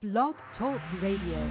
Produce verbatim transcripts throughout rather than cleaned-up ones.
Blog Talk Radio.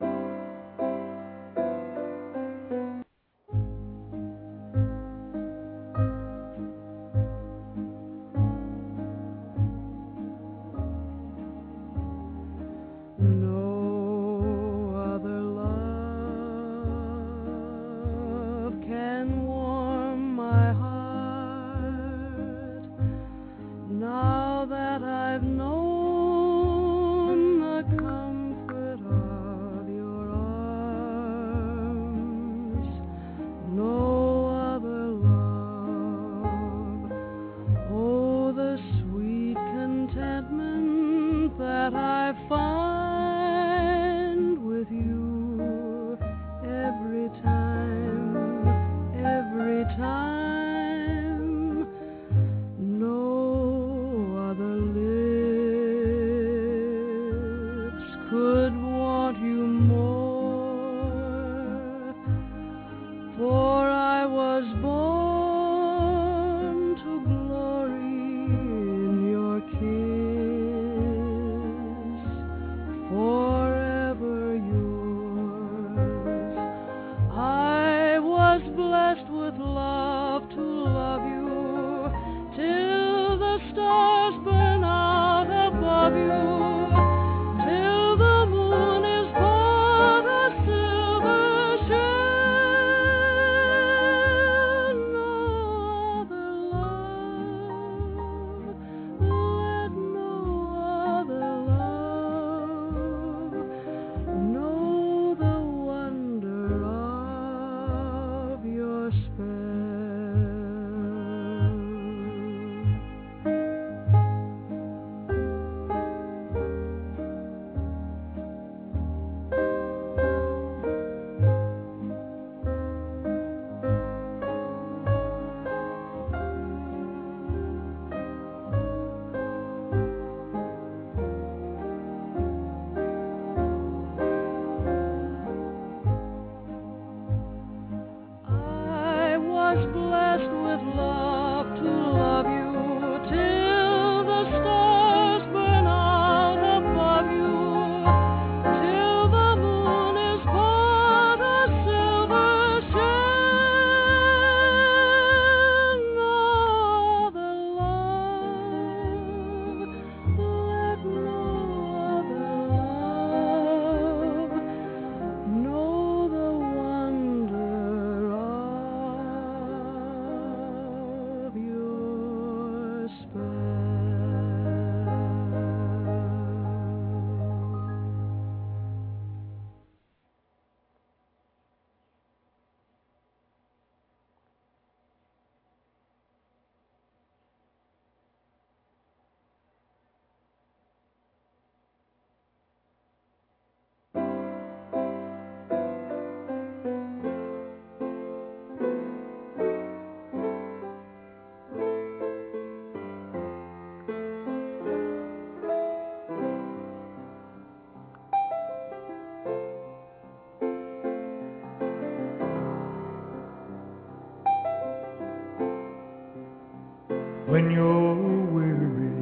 When you're weary,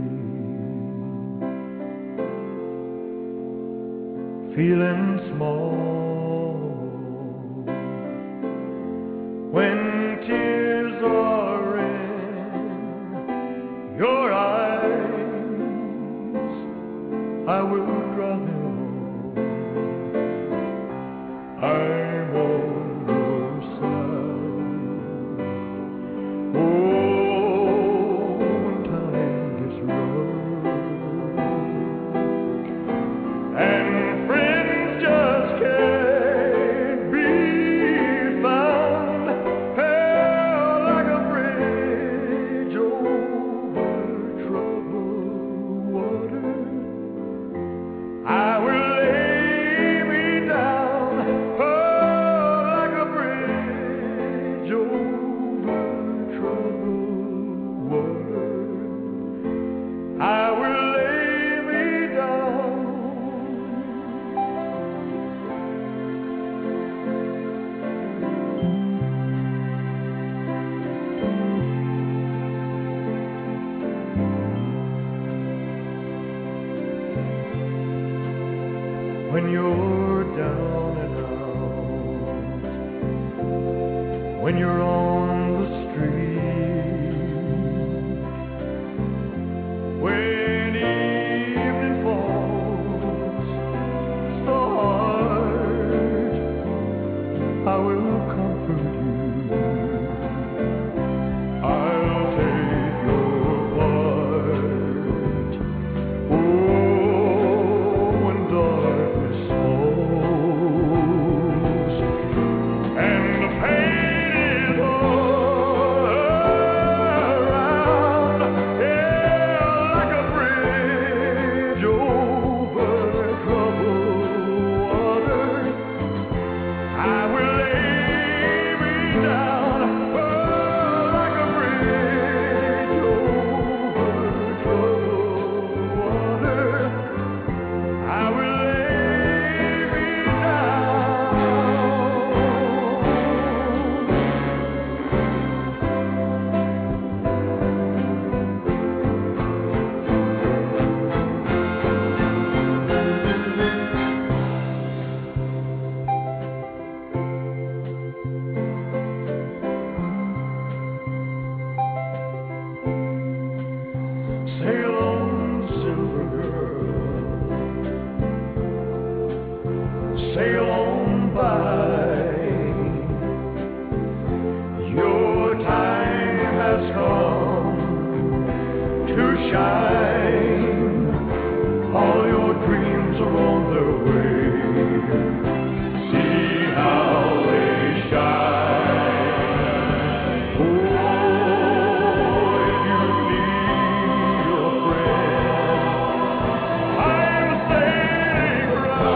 feeling small, when tears are in your eyes, I will dry them all. I'm on your side. Oh, I will lay me down. Oh, when you're down and out, when you're on the street, when evening falls so hard, I will comfort you. I'll take your part. Oh, when darkness falls and the pain is all around, yeah, like a bridge over troubled waters, I will lay me down. Oh, like a bridge over troubled waters, I will lay me down. Sail on, silver girl, sail on by. Your time has come to shine. All your dreams are on their way. See how they shine. Oh, if you need a friend, I'm sailing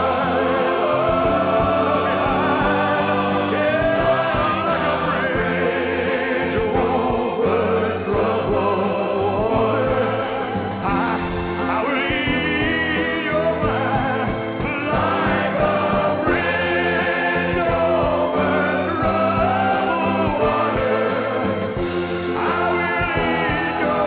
right behind. Yeah, like a bridge over troubled water. I, I will ease your mind like a bridge over troubled water. I will ease your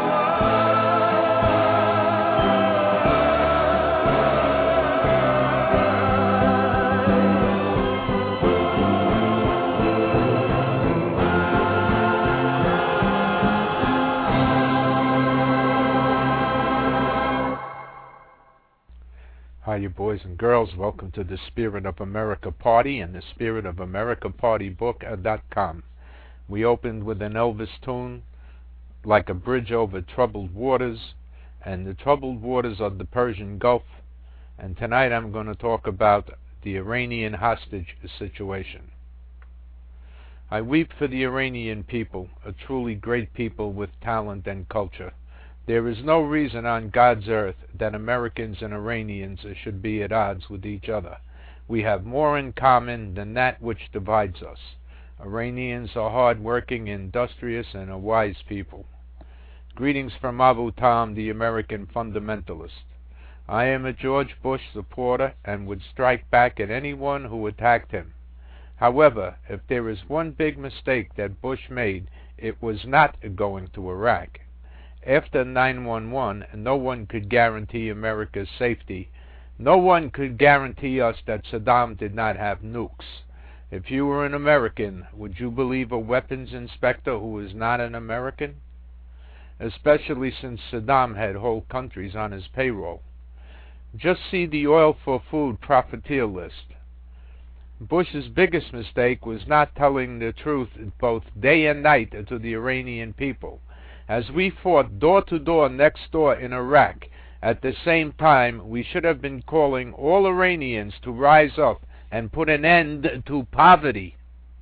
Hi, you boys and girls. Welcome to the Spirit of America Party and the Spirit of America Party book dot com. We opened with an Elvis tune, Like a Bridge Over Troubled Waters, and the troubled waters of the Persian Gulf. And tonight I'm going to talk about the Iranian hostage situation. I weep for the Iranian people, a truly great people with talent and culture. There is no reason on God's earth that Americans and Iranians should be at odds with each other. We have more in common than that which divides us. Iranians are hard-working, industrious, and a wise people. Greetings from Abu Tam, the American fundamentalist. I am a George Bush supporter and would strike back at anyone who attacked him. However, if there is one big mistake that Bush made, it was not going to Iraq. After nine one one, no one could guarantee America's safety. No one could guarantee us that Saddam did not have nukes. If you were an American, would you believe a weapons inspector who is not an American? Especially since Saddam had whole countries on his payroll. Just see the oil for food profiteer list. Bush's biggest mistake was not telling the truth both day and night to the Iranian people. As we fought door to door next door in Iraq, at the same time we should have been calling all Iranians to rise up and put an end to poverty.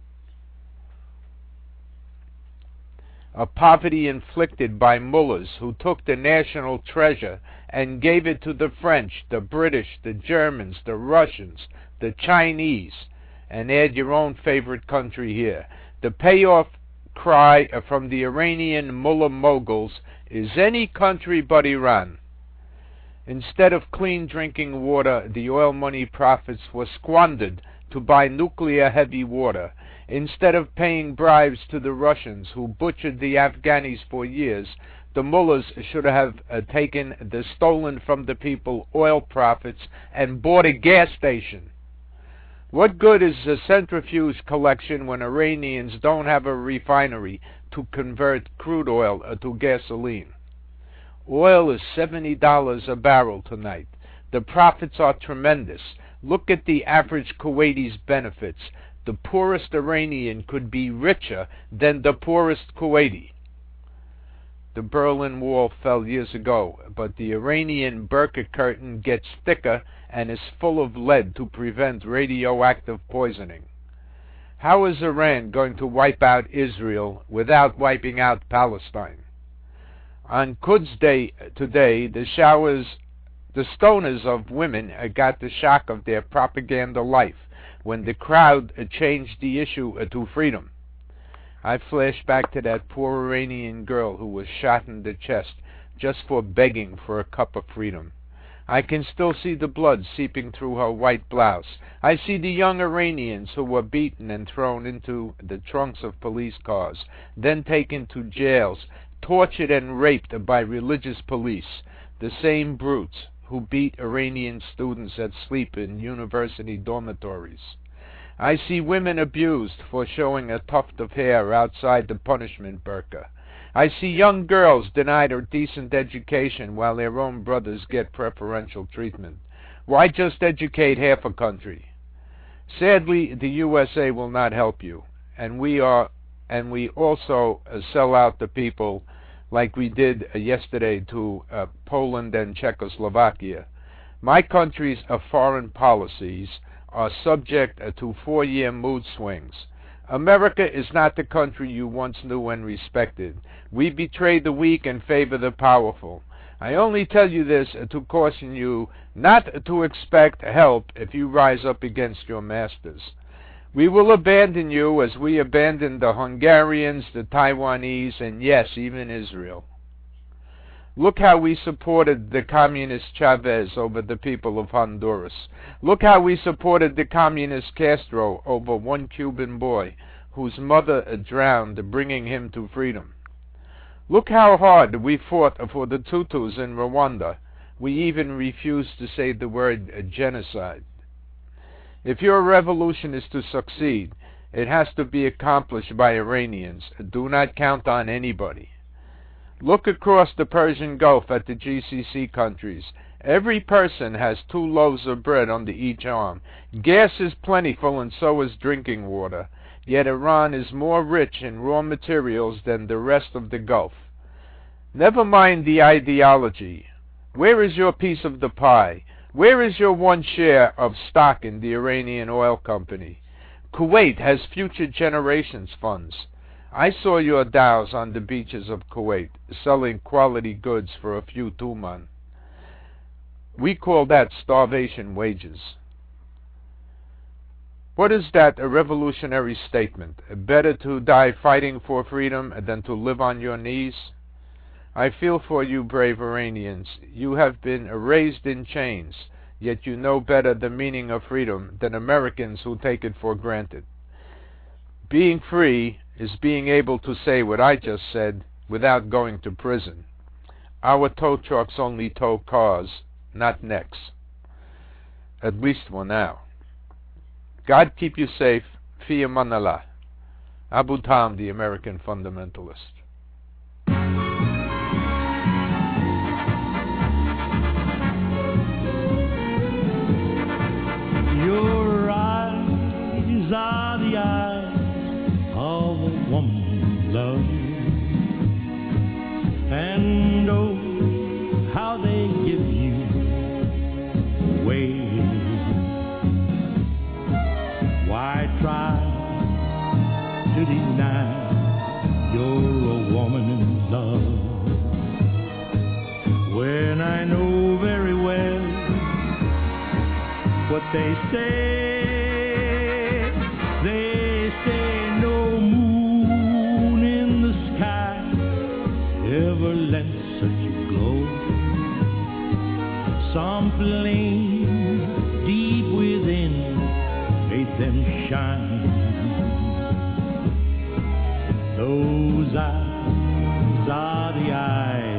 A poverty inflicted by mullahs who took the national treasure and gave it to the French, the British, the Germans, the Russians, the Chinese, and add your own favorite country here. The payoff cry from the Iranian mullah moguls is any country but Iran. Instead of clean drinking water, the oil money profits were squandered to buy nuclear heavy water. Instead of paying bribes to the Russians who butchered the Afghanis for years, the mullahs should have uh, taken the stolen from the people oil profits and bought a gas station. What good is a centrifuge collection when Iranians don't have a refinery to convert crude oil uh, to gasoline? Oil is seventy dollars a barrel tonight. The profits are tremendous. Look at the average Kuwaiti's benefits. The poorest Iranian could be richer than the poorest Kuwaiti. The Berlin Wall fell years ago, but the Iranian burqa curtain gets thicker and is full of lead to prevent radioactive poisoning. How is Iran going to wipe out Israel without wiping out Palestine? On Quds Day today, the showers, the stoners of women got the shock of their propaganda life when the crowd changed the issue to freedom. I flash back to that poor Iranian girl who was shot in the chest just for begging for a cup of freedom. I can still see the blood seeping through her white blouse. I see the young Iranians who were beaten and thrown into the trunks of police cars, then taken to jails, tortured and raped by religious police, the same brutes who beat Iranian students at sleep in university dormitories. I see women abused for showing a tuft of hair outside the punishment burqa. I see young girls denied a decent education while their own brothers get preferential treatment. Why just educate half a country? Sadly, the U S A will not help you, and we are, and we also uh, sell out the people like we did uh, yesterday to uh, Poland and Czechoslovakia. My country's uh, foreign policies are subject uh, to four-year mood swings. America is not the country you once knew and respected. We betray the weak and favor the powerful. I only tell you this uh, to caution you not to expect help if you rise up against your masters. We will abandon you as we abandoned the Hungarians, the Taiwanese, and yes, even Israel. Look how we supported the communist Chavez over the people of Honduras. Look how we supported the communist Castro over one Cuban boy whose mother drowned, bringing him to freedom. Look how hard we fought for the Tutus in Rwanda. We even refused to say the word genocide. If your revolution is to succeed, it has to be accomplished by Iranians. Do not count on anybody. Look across the Persian Gulf at the G C C countries. Every person has two loaves of bread under each arm. Gas is plentiful and so is drinking water. Yet Iran is more rich in raw materials than the rest of the Gulf. Never mind the ideology. Where is your piece of the pie? Where is your one share of stock in the Iranian oil company? Kuwait has future generations funds. I saw your dhows on the beaches of Kuwait, selling quality goods for a few tuman. We call that starvation wages. What is that, a revolutionary statement? Better to die fighting for freedom than to live on your knees? I feel for you, brave Iranians. You have been raised in chains, yet you know better the meaning of freedom than Americans who take it for granted. Being free is being able to say what I just said without going to prison. Our tow trucks only tow cars, not necks. At least for now. God keep you safe. Fi aman Allah. Abu Tam, the American fundamentalist. Your eyes are the eyes of a woman love, and oh, how they give you away. Why try to deny you're a woman in love, when I know very well what they say? They say no moon in the sky ever lent such a glow. Some flame deep within made them shine. Those eyes are the eyes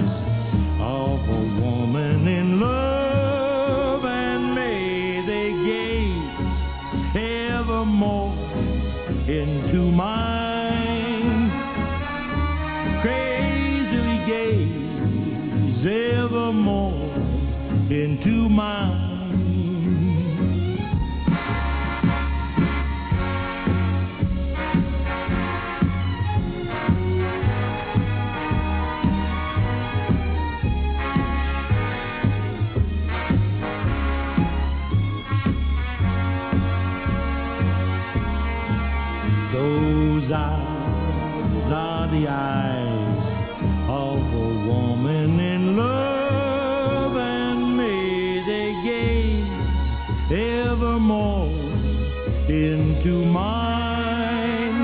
more into mine,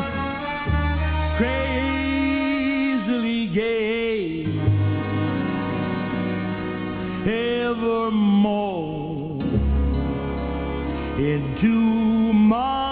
crazily gay, evermore into mine.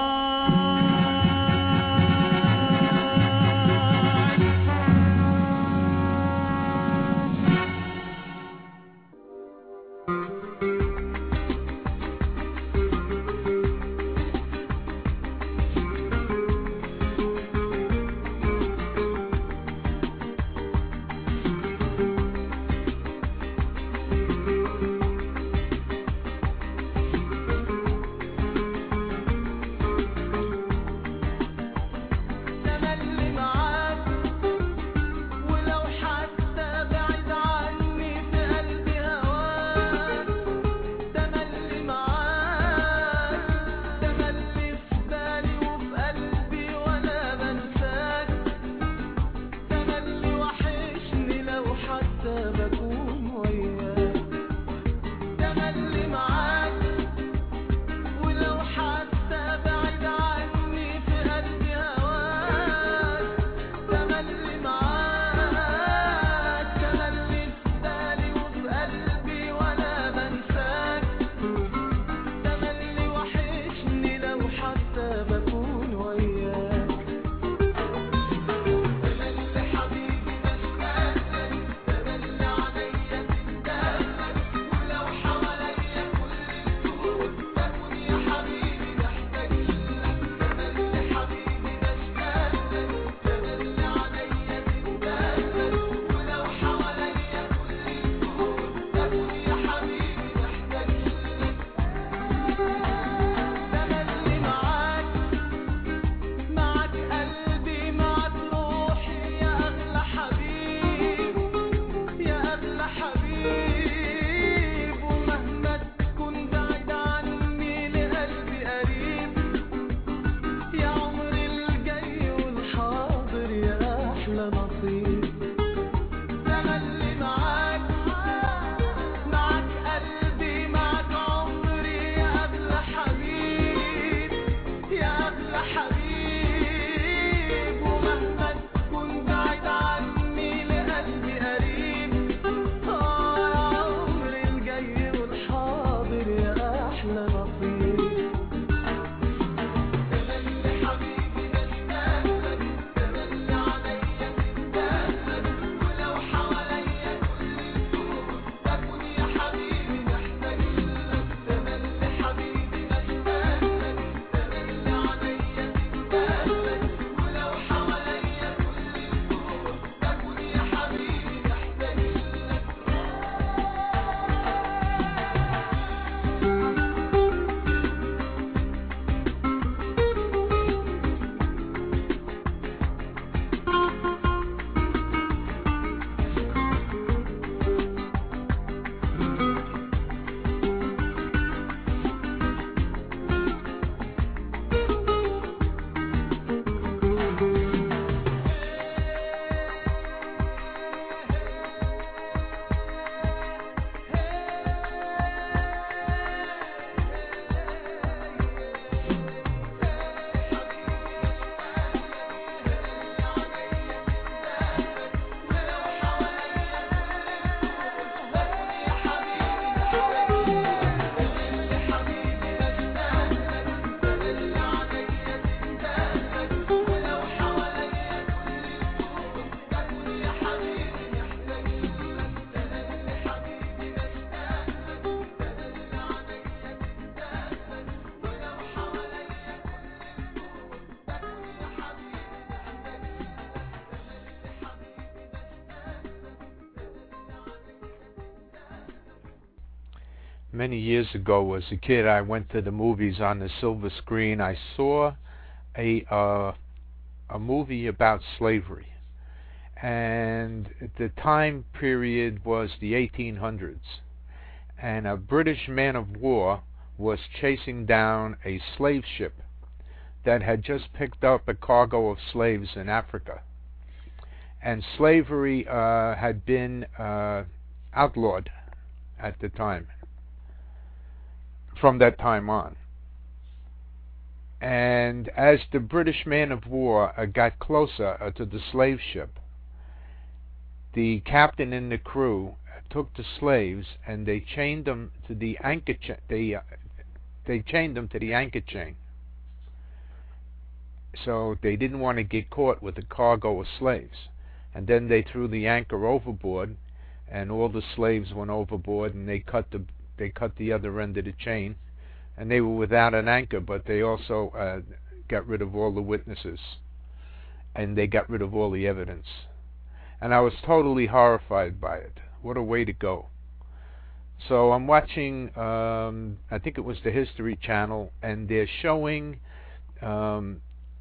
Many years ago, as a kid, I went to the movies on the silver screen. I saw a uh, a movie about slavery, and the time period was the eighteen hundreds, and a British man of war was chasing down a slave ship that had just picked up a cargo of slaves in Africa, and slavery uh, had been uh, outlawed at the time. From that time on, And as the British man of war uh, got closer uh, to the slave ship, the captain and the crew took the slaves and they chained them to the anchor cha- they uh, they chained them to the anchor chain. So they didn't want to get caught with a cargo of slaves. And then they threw the anchor overboard, and all the slaves went overboard, and they cut the they cut the other end of the chain, and they were without an anchor, but they also uh, got rid of all the witnesses, and they got rid of all the evidence. And I was totally horrified by it. What a way to go. So I'm watching, um, I think it was the History Channel, and they're showing um,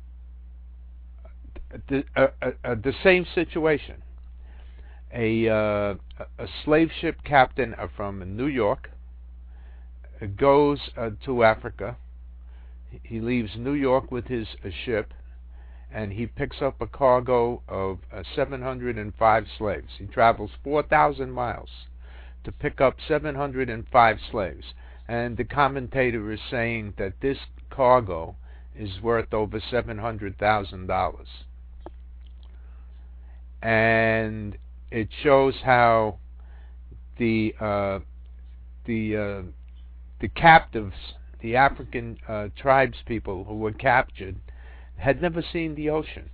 the, uh, uh, uh, the same situation. A, uh, a slave ship captain uh, from New York uh, goes uh, to Africa. He leaves New York with his uh, ship, and he picks up a cargo of uh, seven hundred five slaves. He travels four thousand miles to pick up seven hundred five slaves. And the commentator is saying that this cargo is worth over seven hundred thousand dollars. And it shows how the uh, the uh, the captives, the African uh, tribes people who were captured, had never seen the ocean,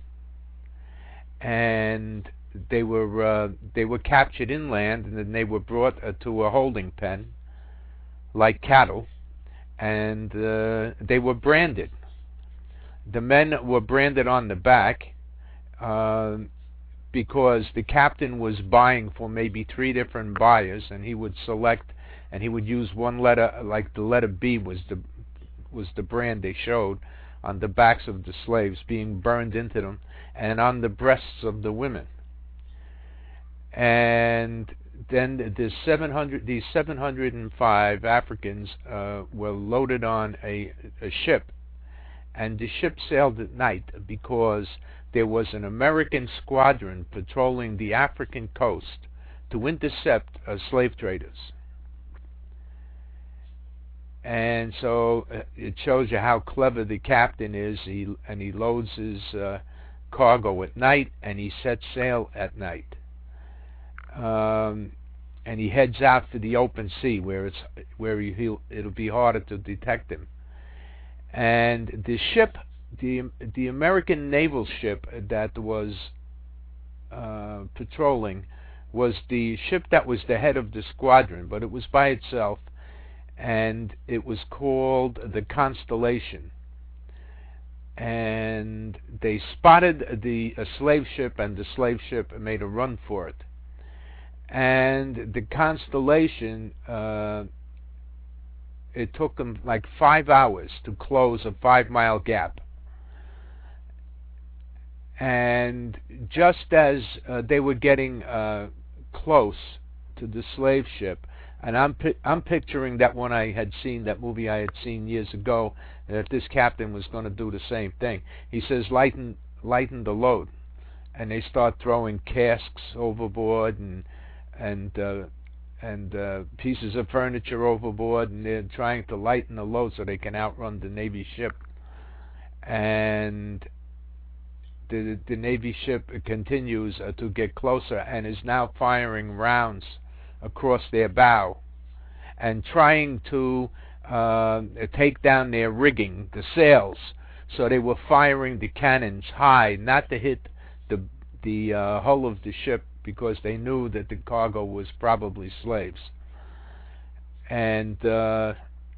and they were uh, they were captured inland, and then they were brought uh, to a holding pen like cattle, and uh, they were branded. The men were branded on the back uh, because the captain was buying for maybe three different buyers, and he would select, and he would use one letter, like the letter B was the was the brand they showed on the backs of the slaves, being burned into them, and on the breasts of the women. And then the seven hundred, these seven hundred five Africans uh, were loaded on a, a ship, and the ship sailed at night because there was an American squadron patrolling the African coast to intercept uh, slave traders. And so uh, it shows you how clever the captain is. He and he loads his uh, cargo at night, and he sets sail at night. Um, and he heads out for the open sea, where it's where he, he'll, it'll be harder to detect him. And the ship, the the American naval ship that was uh, patrolling, was the ship that was the head of the squadron, but it was by itself, and it was called the Constellation. And they spotted the a slave ship, and the slave ship made a run for it. And the Constellation, uh, it took them like five hours to close a five-mile gap. And just as uh, they were getting uh, close to the slave ship, and I'm pi- I'm picturing that one I had seen, that movie I had seen years ago, that this captain was going to do the same thing. He says, lighten, lighten the load. And they start throwing casks overboard, and and uh, and uh, pieces of furniture overboard, and they're trying to lighten the load so they can outrun the Navy ship. And the the Navy ship continues uh, to get closer, and is now firing rounds across their bow, and trying to uh, take down their rigging, the sails. So they were firing the cannons high, not to hit the the uh, hull of the ship, because they knew that the cargo was probably slaves. And uh,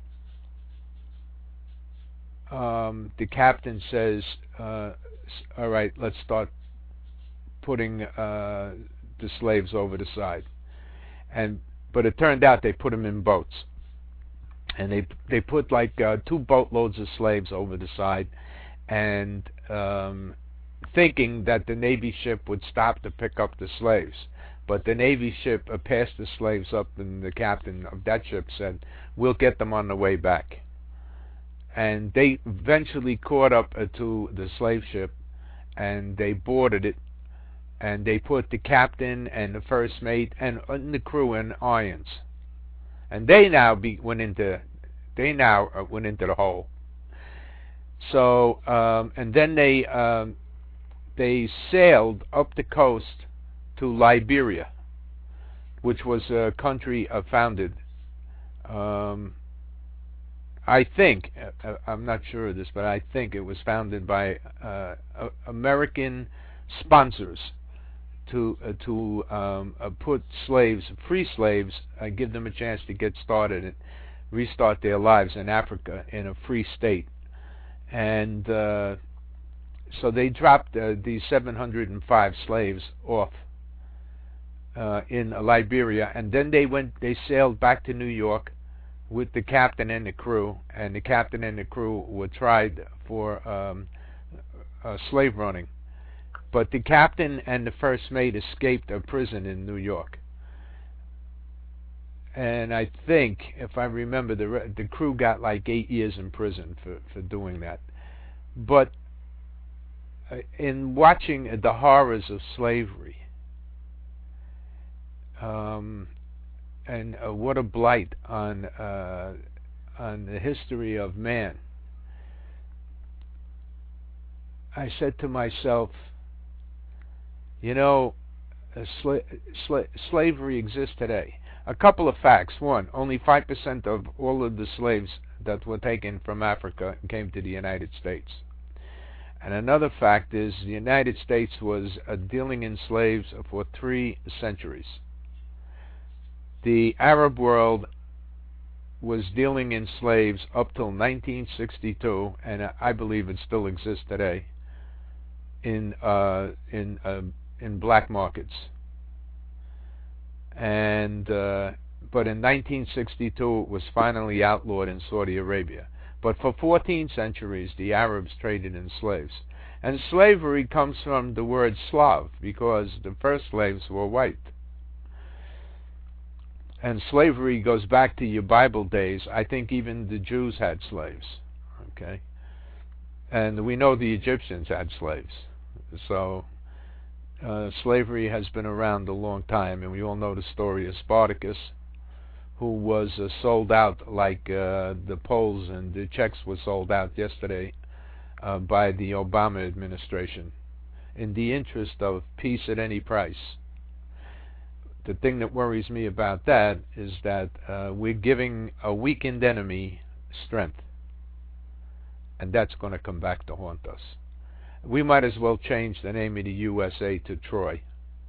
um, the captain says, uh, all right, let's start putting uh, the slaves over the side. And but it turned out they put them in boats, and they they put like uh, two boatloads of slaves over the side, and um, thinking that the Navy ship would stop to pick up the slaves. But the Navy ship uh, passed the slaves up, and the captain of that ship said, we'll get them on the way back. And they eventually caught up uh, to the slave ship, and they boarded it, and they put the captain and the first mate and, and the crew in irons. And they now be, went into they now uh, went into the hole. So, um, and then they um, they sailed up the coast to Liberia, which was a country uh, founded, um, I think, uh, I'm not sure of this, but I think it was founded by uh, uh, American sponsors to uh, to um, uh, put slaves, free slaves, uh, give them a chance to get started and restart their lives in Africa in a free state. And uh, so they dropped uh, these seven hundred five slaves off uh, in Liberia, and then they went. They sailed back to New York with the captain and the crew, and the captain and the crew were tried for um, uh, slave running. But the captain and the first mate escaped a prison in New York. And I think, if I remember, the re- the crew got like eight years in prison for, for doing that. But uh, in watching uh, the horrors of slavery, um, and uh, what a blight on uh, on the history of man, I said to myself, you know, uh, sla- sla- slavery exists today. A couple of facts. One, only five percent of all of the slaves that were taken from Africa came to the United States. And another fact is the United States was uh, dealing in slaves for three centuries. The Arab world was dealing in slaves up till nineteen sixty-two, and uh, I believe it still exists today in uh, in uh, in black markets. And uh, but in nineteen sixty-two it was finally outlawed in Saudi Arabia. But for fourteen centuries the Arabs traded in slaves. And slavery comes from the word Slav, because the first slaves were white. And slavery goes back to your Bible days. I think even the Jews had slaves. Okay? And we know the Egyptians had slaves. So Uh, slavery has been around a long time, and we all know the story of Spartacus, who was uh, sold out like uh, the Poles and the Czechs were sold out yesterday uh, by the Obama administration in the interest of peace at any price. The thing that worries me about that is that uh, we're giving a weakened enemy strength, and that's going to come back to haunt us. We might as well change the name of the U S A to Troy,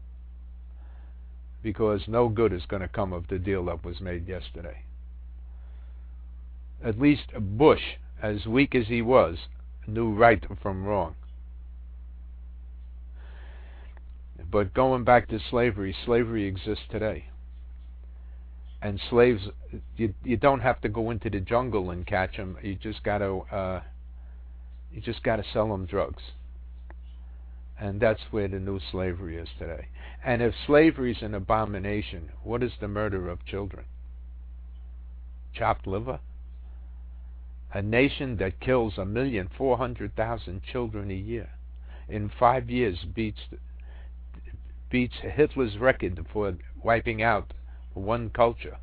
because no good is going to come of the deal that was made yesterday. At least Bush, as weak as he was, knew right from wrong. But going back to slavery, slavery exists today. And slaves, you you don't have to go into the jungle and catch them. You just got to uh, you just got to sell them drugs. And that's where the new slavery is today. And if slavery is an abomination, what is the murder of children? Chopped liver? A nation that kills a million four hundred thousand children a year in five years beats beats Hitler's record for wiping out one culture.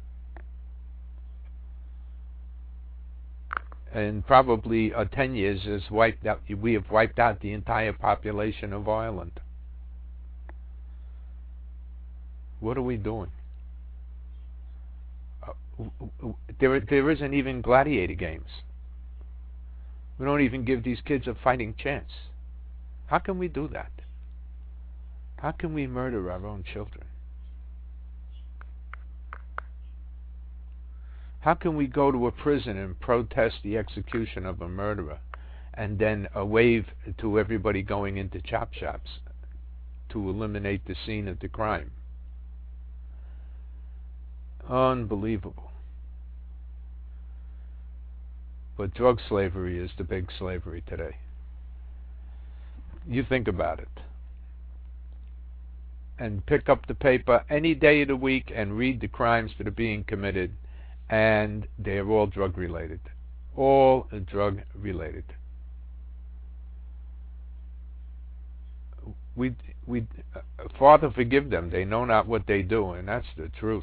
And probably uh, ten years has wiped out. We have wiped out the entire population of Ireland. What are we doing? Uh, there, there isn't even gladiator games. We don't even give these kids a fighting chance. How can we do that? How can we murder our own children? How can we go to a prison and protest the execution of a murderer and then uh, wave to everybody going into chop shops to eliminate the scene of the crime? Unbelievable. But drug slavery is the big slavery today. You think about it. And pick up the paper any day of the week and read the crimes that are being committed. And they're all drug related. All drug related. We, we, uh, Father, forgive them. They know not what they do, and that's the truth.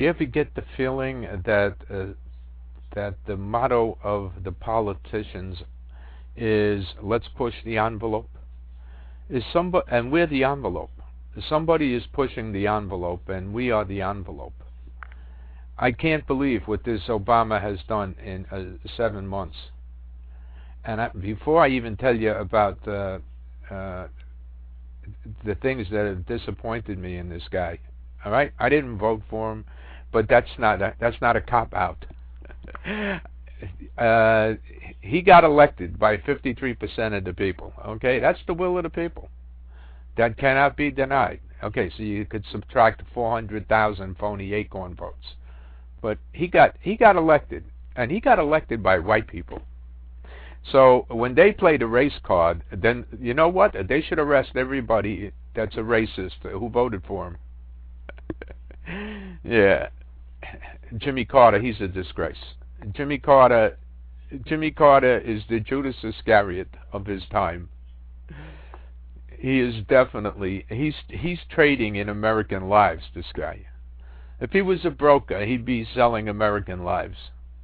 you ever get the feeling that uh, that the motto of the politicians is let's push the envelope? Is somebody, and we're the envelope. Somebody is pushing the envelope, and we are the envelope. I can't believe what this Obama has done in uh, seven months. And I, before I even tell you about uh, uh, the things that have disappointed me in this guy, all right, I didn't vote for him, but that's not a, that's not a cop out. uh, he got elected by fifty-three percent of the people. Okay, that's the will of the people. That cannot be denied. Okay, so you could subtract four hundred thousand phony Acorn votes. But he got he got elected, and he got elected by white people. So when they play the race card, then you know what? They should arrest everybody that's a racist who voted for him. Yeah. Jimmy Carter, he's a disgrace. Jimmy Carter, Jimmy Carter is the Judas Iscariot of his time. He is definitely, he's he's trading in American lives, this guy. If he was a broker, he'd be selling American lives.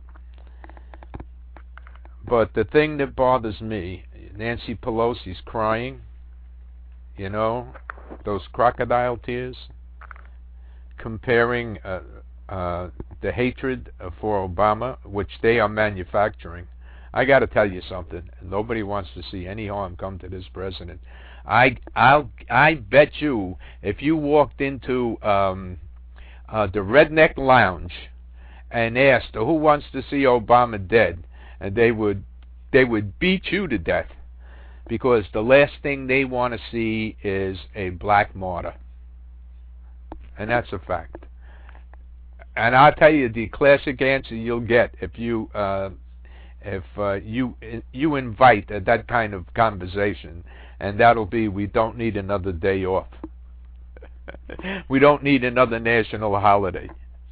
But the thing that bothers me, Nancy Pelosi's crying, you know, those crocodile tears, comparing uh, uh, the hatred for Obama, which they are manufacturing. I got to tell you something. Nobody wants to see any harm come to this president. I I'll I bet you if you walked into um, uh, the Redneck Lounge and asked who wants to see Obama dead, and they would they would beat you to death, because the last thing they want to see is a black martyr, and that's a fact. And I'll tell you the classic answer you'll get if you uh, if uh, you you invite uh, that kind of conversation. And that'll be, we don't need another day off. We don't need another national holiday.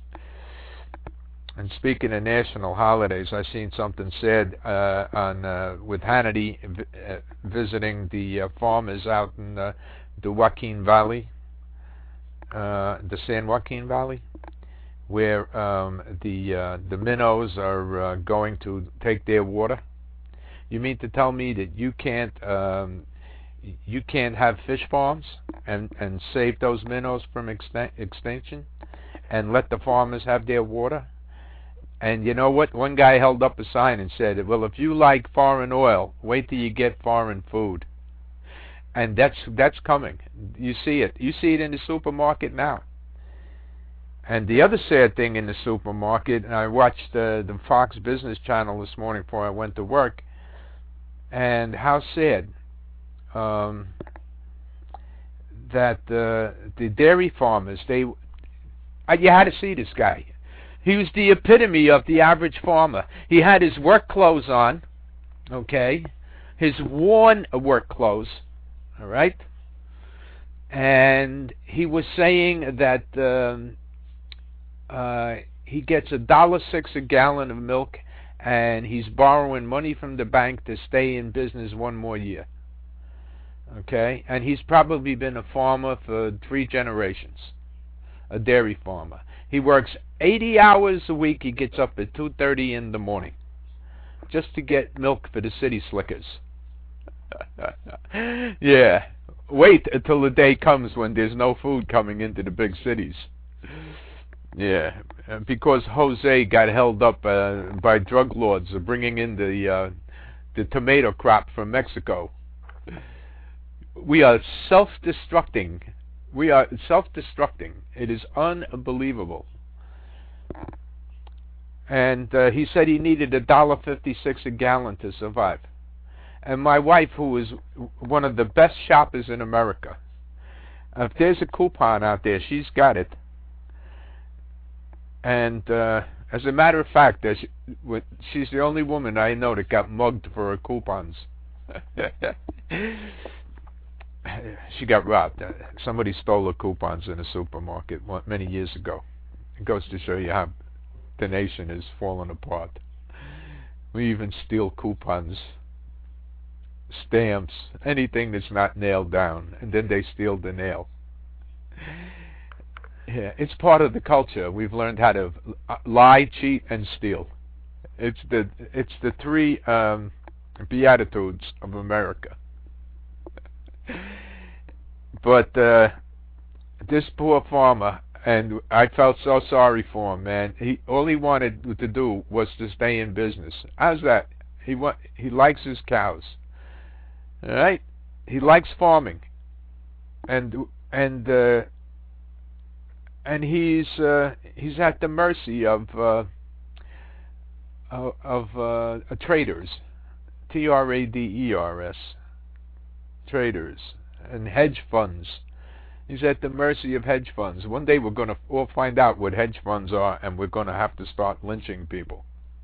And speaking of national holidays, I seen something said uh, on uh, with Hannity v- uh, visiting the uh, farmers out in uh, the Joaquin Valley, uh, the San Joaquin Valley, where um, the uh, the minnows are uh, going to take their water. You mean to tell me that you can't um, you can't have fish farms and, and save those minnows from extin- extinction and let the farmers have their water? And you know what? One guy held up a sign and said, well, if you like foreign oil, wait till you get foreign food. And that's that's coming. You see it. You see it in the supermarket now. And the other sad thing in the supermarket, and I watched uh, the Fox Business Channel this morning before I went to work, and how sad um, that uh, the dairy farmers, they, uh, you had to see this guy. He was the epitome of the average farmer. He had his work clothes on, okay, his worn work clothes, all right, and he was saying that um, uh, he gets a dollar six a gallon of milk, and he's borrowing money from the bank to stay in business one more year. Okay, and he's probably been a farmer for three generations, a dairy farmer. He works eighty hours a week. He gets up at two thirty in the morning just to get milk for the city slickers. Yeah, wait until the day comes when there's no food coming into the big cities. Yeah, because Jose got held up uh, by drug lords bringing in the uh, the tomato crop from Mexico. We are self-destructing. We are self-destructing. It is unbelievable. And uh, he said he needed a dollar fifty-six a gallon to survive. And my wife, who is one of the best shoppers in America, if there's a coupon out there, she's got it. And uh, as a matter of fact, she's the only woman I know that got mugged for her coupons. She got robbed. Somebody stole her coupons in a supermarket many years ago. It goes to show you how the nation is falling apart. We even steal coupons, stamps, anything that's not nailed down, and then they steal the nail. Yeah, it's part of the culture. We've learned how to lie, cheat, and steal. It's the it's the three um, beatitudes of America. But uh, this poor farmer, and I felt so sorry for him, man. He all he wanted to do was to stay in business. How's that? He wa- he likes his cows. All right, he likes farming, and and uh, and he's uh, he's at the mercy of uh, of, of uh, traders, T R A D E R S, traders and hedge funds. He's at the mercy of hedge funds. One day we're going to all find out what hedge funds are, and we're going to have to start lynching people.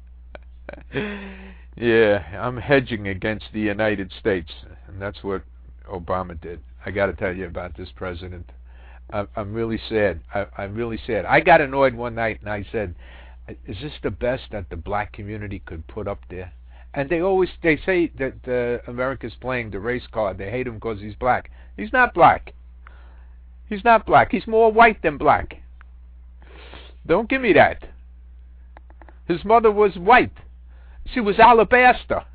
Yeah, I'm hedging against the United States, and that's what Obama did. I got to tell you about this president. I, I'm really sad. I, I'm really sad. I got annoyed one night, and I said, "Is this the best that the black community could put up there?" And they always they say that uh, America's playing the race card. They hate him because he's black. He's not black. He's not black. He's more white than black. Don't give me that. His mother was white. She was alabaster.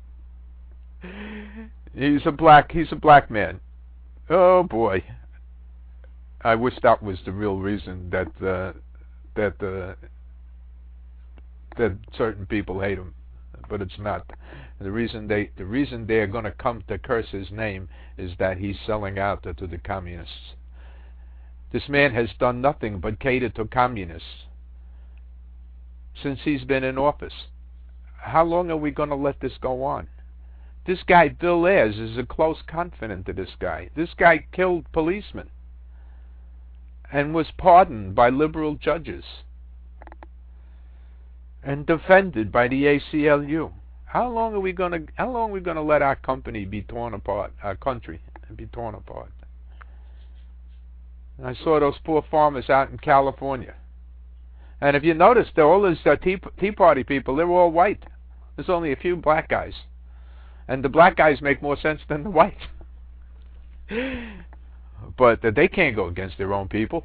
He's a black. He's a black man. Oh boy. I wish that was the real reason that uh, that uh, that certain people hate him, but it's not. The reason they the reason they are going to come to curse his name is that he's selling out to, to the communists. This man has done nothing but cater to communists since he's been in office. How long are we going to let this go on? This guy, Bill Ayers, is a close confidant to this guy. This guy killed policemen and was pardoned by liberal judges and defended by the A C L U. How long are we going to how long are we going to let our company be torn apart, our country be torn apart? I saw those poor farmers out in California. And if you notice, all those uh, tea, tea Party people, they're all white. There's only a few black guys. And the black guys make more sense than the whites. But uh, they can't go against their own people.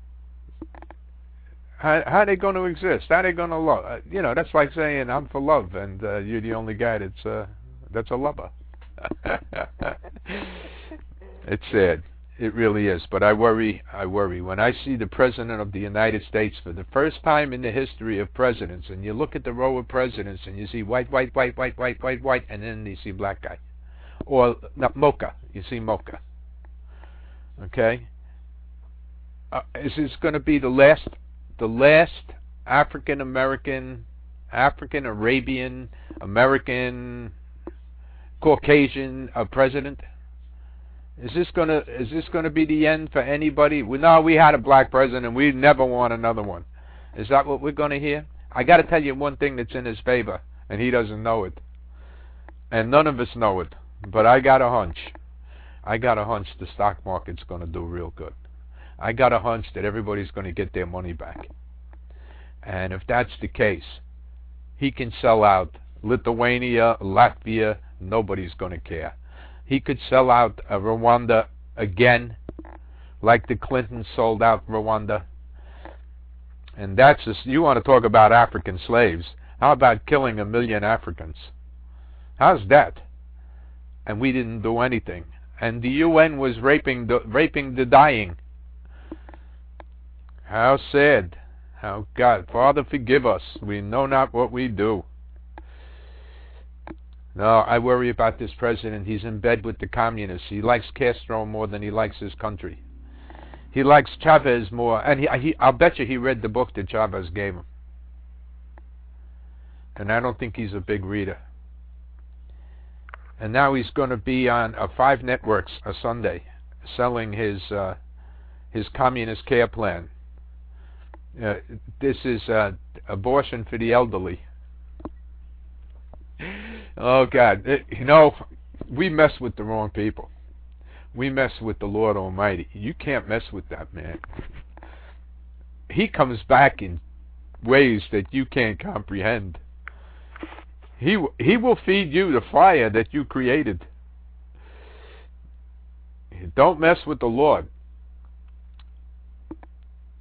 How, how are they going to exist? How are they going to love? Uh, you know, that's like saying, I'm for love, and uh, you're the only guy that's, uh, that's a lover. It's sad. It really is, but I worry, I worry. When I see the President of the United States for the first time in the history of presidents, and you look at the row of presidents, and you see white, white, white, white, white, white, white, and then you see black guy. Or, not mocha, you see mocha. Okay? Uh, is this going to be the last, the last African-American, African-Arabian, American, Caucasian uh, president? Is this gonna is this gonna be the end for anybody? We, no, we had a black president. We never want another one. Is that what we're gonna hear? I got to tell you one thing that's in his favor, and he doesn't know it, and none of us know it. But I got a hunch. I got a hunch the stock market's gonna do real good. I got a hunch that everybody's gonna get their money back. And if that's the case, he can sell out Lithuania, Latvia. Nobody's gonna care. He could sell out uh, Rwanda again, like the Clintons sold out Rwanda. And that's just, you want to talk about African slaves. How about killing a million Africans? How's that? And we didn't do anything. And the U N was raping the, raping the dying. How sad. How, God, Father, forgive us. We know not what we do. No, I worry about this president. He's in bed with the communists. He likes Castro more than he likes his country. He likes Chavez more, and he, he, I'll bet you he read the book that Chavez gave him. And I don't think he's a big reader. And now he's going to be on uh, five networks a Sunday, selling his uh, his communist care plan. Uh, this is uh, abortion for the elderly. Oh, God. It, you know, we mess with the wrong people. We mess with the Lord Almighty. You can't mess with that man. He comes back in ways that you can't comprehend. He, he will feed you the fire that you created. Don't mess with the Lord.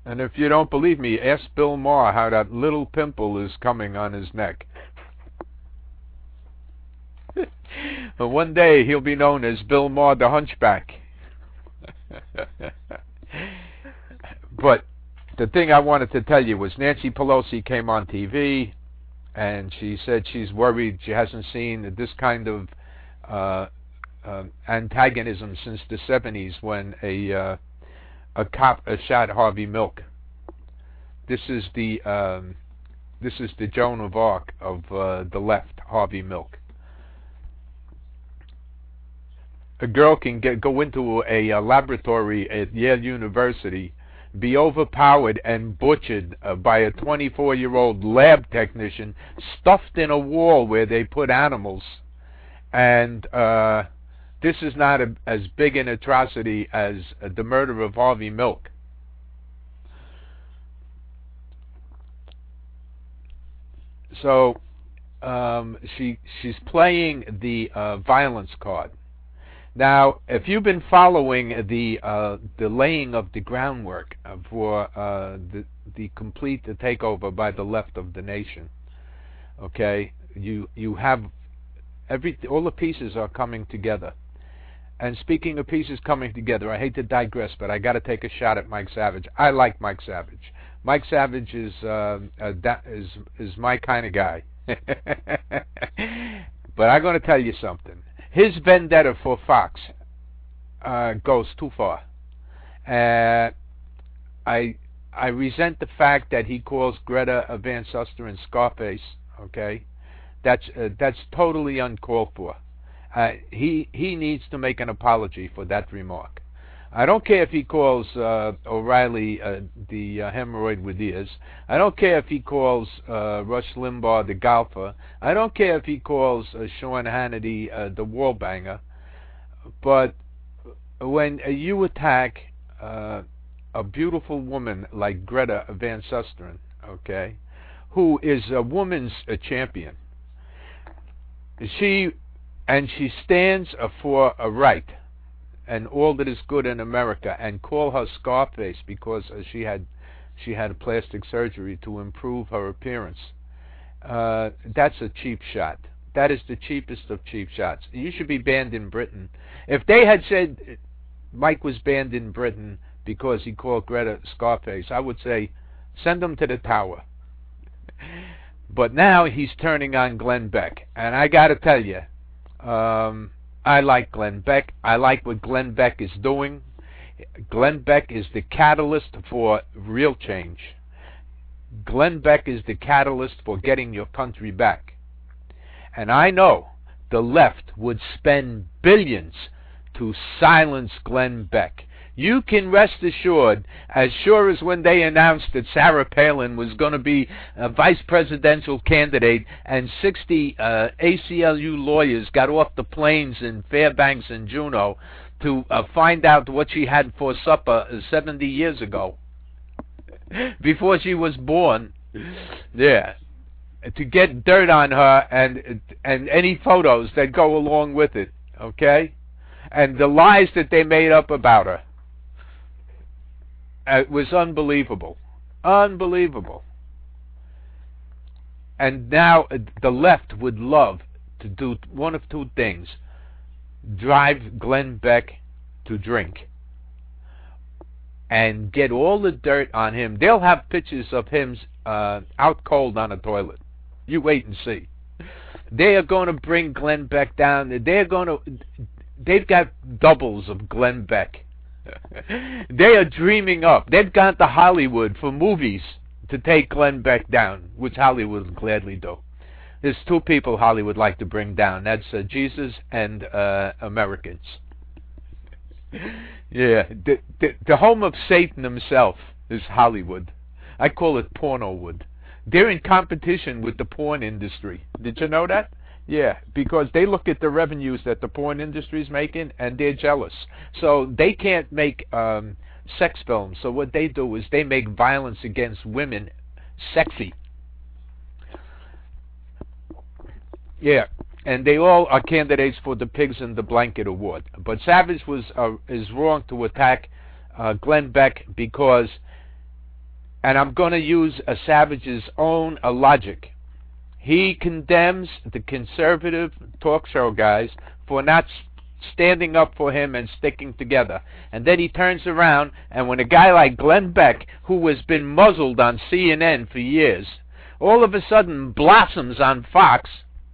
And if you don't believe me, ask Bill Maher how that little pimple is coming on his neck. But one day he'll be known as Bill Maher the Hunchback. But the thing I wanted to tell you was Nancy Pelosi came on T V and she said she's worried. She hasn't seen this kind of uh, uh, antagonism since the seventies when a uh, a cop uh, shot Harvey Milk. This is the um, this is the Joan of Arc of uh, the left, Harvey Milk. A girl can get, go into a, a laboratory at Yale University, be overpowered and butchered uh, by a twenty-four-year-old lab technician stuffed in a wall where they put animals. And uh, this is not a, as big an atrocity as uh, the murder of Harvey Milk. So um, she she's playing the uh, violence card. Now, if you've been following the uh, the laying of the groundwork for uh, the the complete takeover by the left of the nation, okay, you you have every all the pieces are coming together. And speaking of pieces coming together, I hate to digress, but I got to take a shot at Mike Savage. I like Mike Savage. Mike Savage is uh, uh, that is is my kind of guy. But I'm going to tell you something. His vendetta for Fox uh, goes too far. Uh, I I resent the fact that he calls Greta Van Susteren Scarface. Okay, that's uh, that's totally uncalled for. Uh, he he needs to make an apology for that remark. I don't care if he calls uh, O'Reilly uh, the uh, hemorrhoid with ears. I don't care if he calls uh, Rush Limbaugh the golfer. I don't care if he calls uh, Sean Hannity uh, the wall banger. But when uh, you attack uh, a beautiful woman like Greta Van Susteren, okay, who is a woman's uh, champion, she and she stands uh, for a right and all that is good in America, and call her Scarface because uh, she had she had a plastic surgery to improve her appearance. Uh, that's a cheap shot. That is the cheapest of cheap shots. You should be banned in Britain. If they had said Mike was banned in Britain because he called Greta Scarface, I would say send him to the tower. But now he's turning on Glenn Beck, and I got to tell you, um, I like Glenn Beck. I like what Glenn Beck is doing. Glenn Beck is the catalyst for real change. Glenn Beck is the catalyst for getting your country back. And I know the left would spend billions to silence Glenn Beck. You can rest assured, as sure as when they announced that Sarah Palin was going to be a vice presidential candidate and sixty uh, A C L U lawyers got off the planes in Fairbanks and Juneau to uh, find out what she had for supper seventy years ago, before she was born. Yeah. To get dirt on her and and any photos that go along with it, okay? And the lies that they made up about her. It was unbelievable. Unbelievable. And now uh, the left would love to do one of two things. Drive Glenn Beck to drink. And get all the dirt on him. They'll have pictures of him uh, out cold on a toilet. You wait and see. They are going to bring Glenn Beck down. They're going to... They've got doubles of Glenn Beck. They are dreaming up. They've gone to Hollywood for movies to take Glenn Beck down, which Hollywood would gladly do. There's two people Hollywood like to bring down. That's uh, Jesus and uh, Americans. Yeah, the, the, the home of Satan himself is Hollywood. I call it Pornowood. They're in competition with the porn industry. Did you know that? Yeah, because they look at the revenues that the porn industry is making, and they're jealous. So they can't make um, sex films. So what they do is they make violence against women sexy. Yeah, and they all are candidates for the Pigs in the Blanket Award. But Savage was uh, is wrong to attack uh, Glenn Beck because and I'm going to use a Savage's own uh, logic. He condemns the conservative talk show guys for not standing up for him and sticking together. And then he turns around, and when a guy like Glenn Beck, who has been muzzled on C N N for years, all of a sudden blossoms on Fox,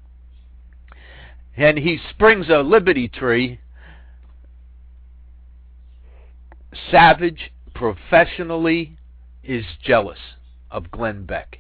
and he springs a liberty tree, Savage professionally is jealous of Glenn Beck.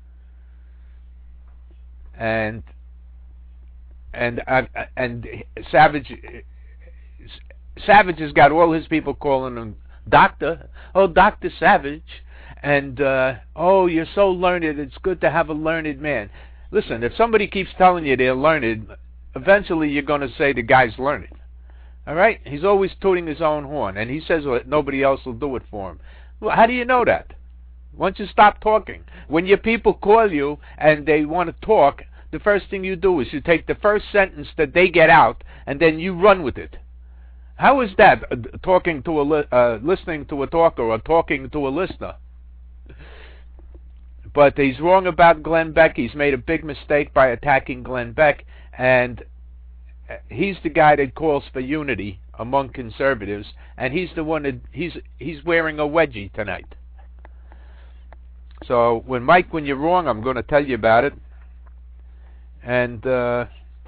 And and uh, and Savage Savage has got all his people calling him Doctor. Oh, Doctor Savage. And, uh, oh, you're so learned. It's good to have a learned man. Listen, if somebody keeps telling you they're learned, eventually you're going to say the guy's learned. All right? He's always tooting his own horn, and he says well, nobody else will do it for him. Well, how do you know that? Once you stop talking. When your people call you and they want to talk, the first thing you do is you take the first sentence that they get out, and then you run with it. How is that, uh, talking to a li- uh, listening to a talker or talking to a listener? But he's wrong about Glenn Beck. He's made a big mistake by attacking Glenn Beck, and he's the guy that calls for unity among conservatives, and he's the one that he's he's wearing a wedgie tonight. So when Mike, when you're wrong, I'm going to tell you about it. And uh,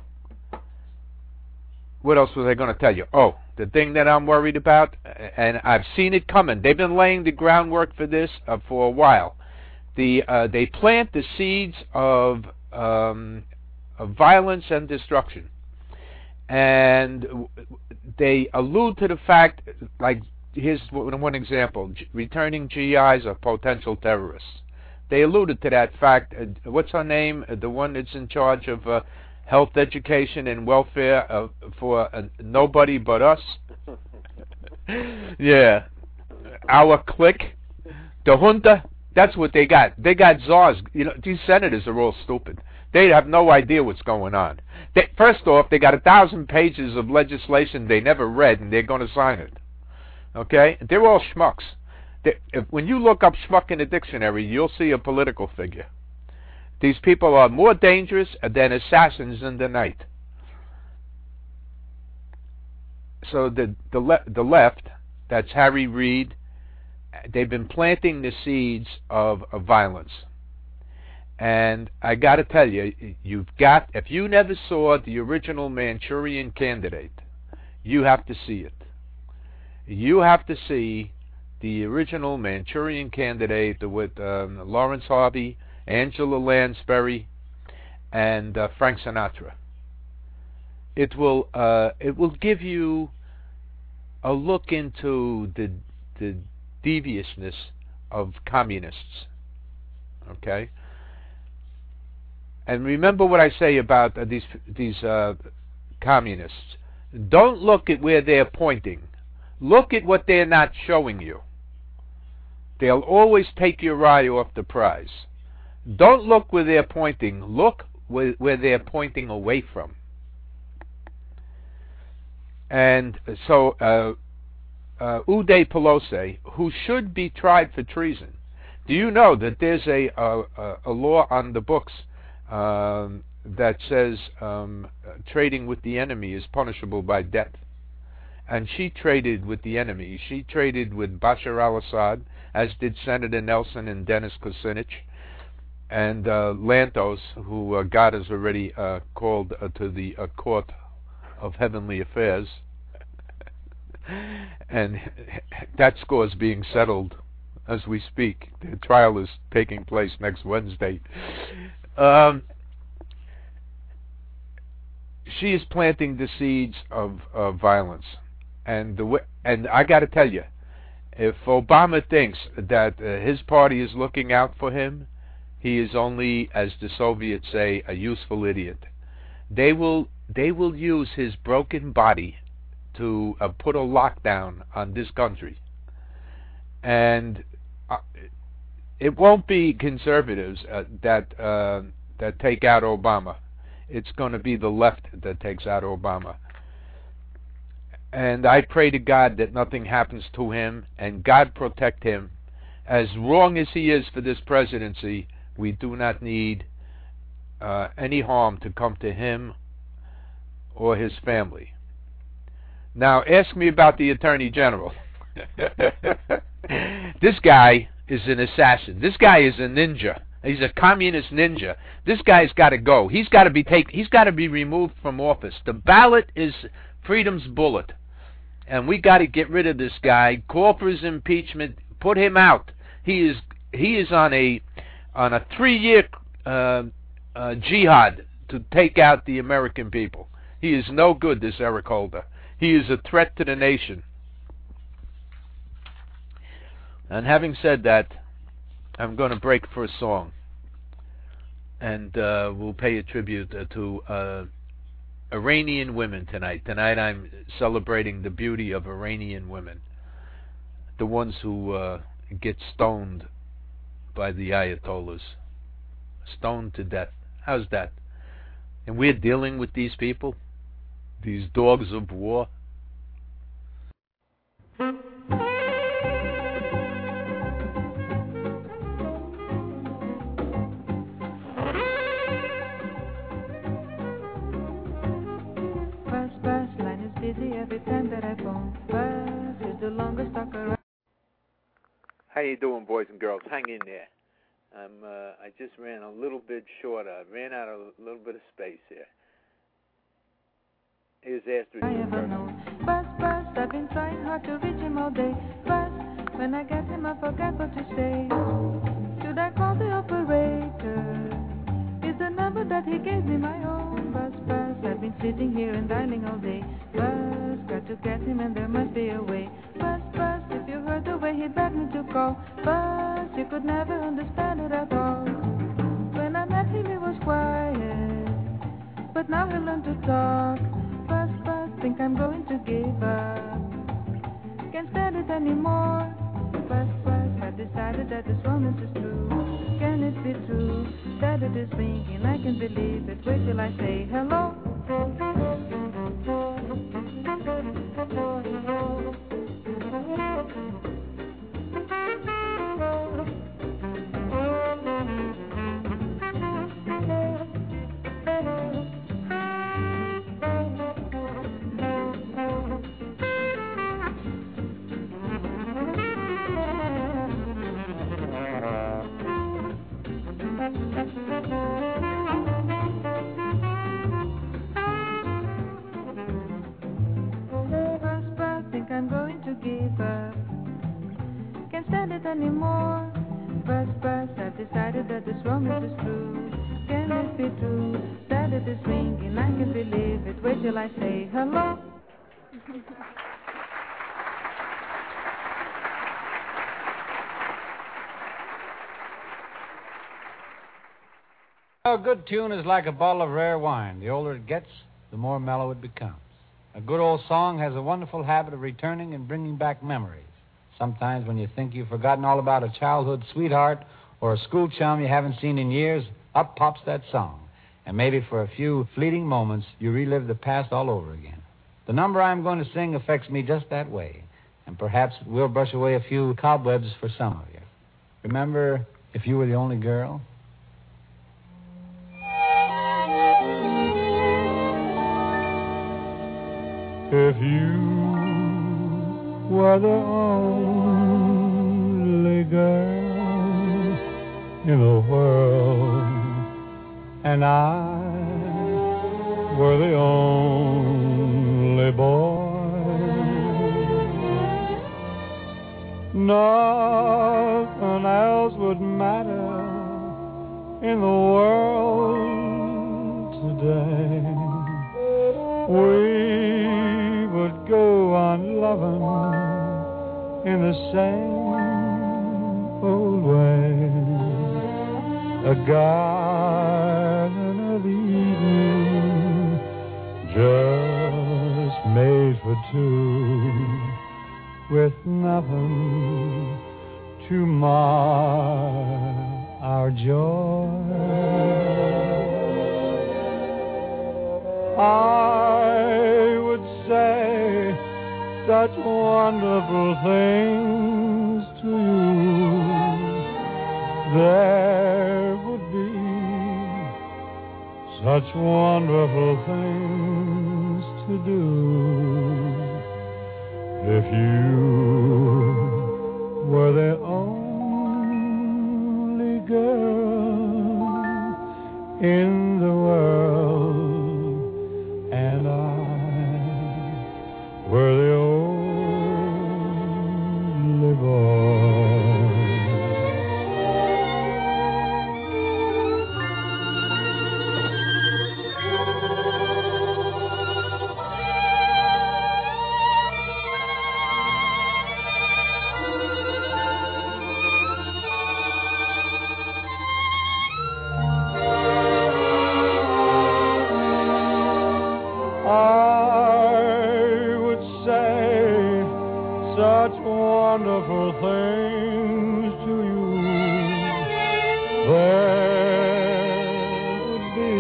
what else was I going to tell you? Oh, the thing that I'm worried about, and I've seen it coming. They've been laying the groundwork for this uh, for a while. The uh, they plant the seeds of, um, of violence and destruction, and they allude to the fact, like here's one example: G- returning G Is are potential terrorists. They alluded to that fact. Uh, what's her name? Uh, the one that's in charge of uh, health, education, and welfare uh, for uh, nobody but us. Yeah, our clique, the junta. That's what they got. They got czars. You know, these senators are all stupid. They have no idea what's going on. They, first off, they got a thousand pages of legislation they never read, and they're going to sign it. Okay? They're all schmucks. They, if, when you look up schmuck in a dictionary, you'll see a political figure. These people are more dangerous than assassins in the night. So the the, le- the left, that's Harry Reid, they've been planting the seeds of, of violence. And I got to tell you, you've got, if you never saw the original Manchurian Candidate, you have to see it. You have to see the original Manchurian Candidate with um, Lawrence Harvey, Angela Lansbury, and uh, Frank Sinatra. It will uh, it will give you a look into the the deviousness of communists. Okay? And remember what I say about uh, these these uh, communists. Don't look at where they're pointing. Look at what they're not showing you. They'll always take your eye off the prize. Don't look where they're pointing. Look where, where they're pointing away from. And so uh, uh, Uday Pelosi, who should be tried for treason, do you know that there's a, a, a law on the books um, that says um, uh, trading with the enemy is punishable by death? And she traded with the enemy. She traded with Bashar al-Assad, as did Senator Nelson and Dennis Kucinich, and uh, Lantos, who uh, God has already uh, called uh, to the uh, court of heavenly affairs. And that score is being settled as we speak. The trial is taking place next Wednesday. Um, she is planting the seeds of uh, violence. And the w- and I got to tell you, if Obama thinks that uh, his party is looking out for him, he is only, as the Soviets say, a useful idiot. They will they will use his broken body to uh, put a lockdown on this country, and uh, it won't be conservatives uh, that uh, that take out Obama. It's going to be the left that takes out Obama. And I pray to God that nothing happens to him, and God protect him as wrong as he is for this presidency, we do not need uh, any harm to come to him or his family. Now, ask me about the Attorney General. This guy is an assassin. This guy is a ninja. He's a communist ninja. This guy's got to go. He's got to be take. He's got to be removed from office. The ballot is freedom's bullet, and we got to get rid of this guy. Call for his impeachment. Put him out. He is he is on a on a three-year uh, uh, jihad to take out the American people. He is no good, this Eric Holder. He is a threat to the nation. And having said that, I'm going to break for a song, and uh, we'll pay a tribute uh, to uh, Iranian women tonight. Tonight I'm celebrating the beauty of Iranian women, the ones who uh, get stoned by the Ayatollahs, stoned to death. How's that? And we're dealing with these people, these dogs of war. Every time that I phone, bus is the longest talk around. How you doing, boys and girls? Hang in there. I'm. Uh, I just ran a little bit short. I ran out of a little bit of space here. Here's Astrid. I ever known. Bus, bus, I've been trying hard to reach him all day. Bus, when I get him, I forget what to say. Should I call the operator? Is the number that he gave me my own? Bus, bus, I've been sitting here and dialing all day. Bus, got to get him and there must be a way. Bus, bus, if you heard the way he begged me to call. Bus, you could never understand it at all. When I met him he was quiet, but now he learned to talk. Bus, bus, think I'm going to give up. Can't stand it anymore. Bus, bus, I've decided that this romance is true. Can it be true that it is ringing? I can believe it. Wait till I say hello. Anymore. Bus, bus, I've decided that this romance is true. Can it be true that it is ringing? I can believe it. Wait till I say hello. A good tune is like a bottle of rare wine. The older it gets, the more mellow it becomes. A good old song has a wonderful habit of returning and bringing back memories. Sometimes when you think you've forgotten all about a childhood sweetheart or a school chum you haven't seen in years, up pops that song. And maybe for a few fleeting moments, you relive the past all over again. The number I'm going to sing affects me just that way. And perhaps we'll brush away a few cobwebs for some of you. Remember, If You Were the Only Girl? If you were the only girl in the world, and I were the only boy, nothing else would matter in the world today. We would go on loving in the same old way. A garden of Eden just made for two, with nothing to mar our joy. I would say such wonderful things to you, there would be such wonderful things to do if you were the only girl in the world, and I were the only boy. Wonderful things to you, there would be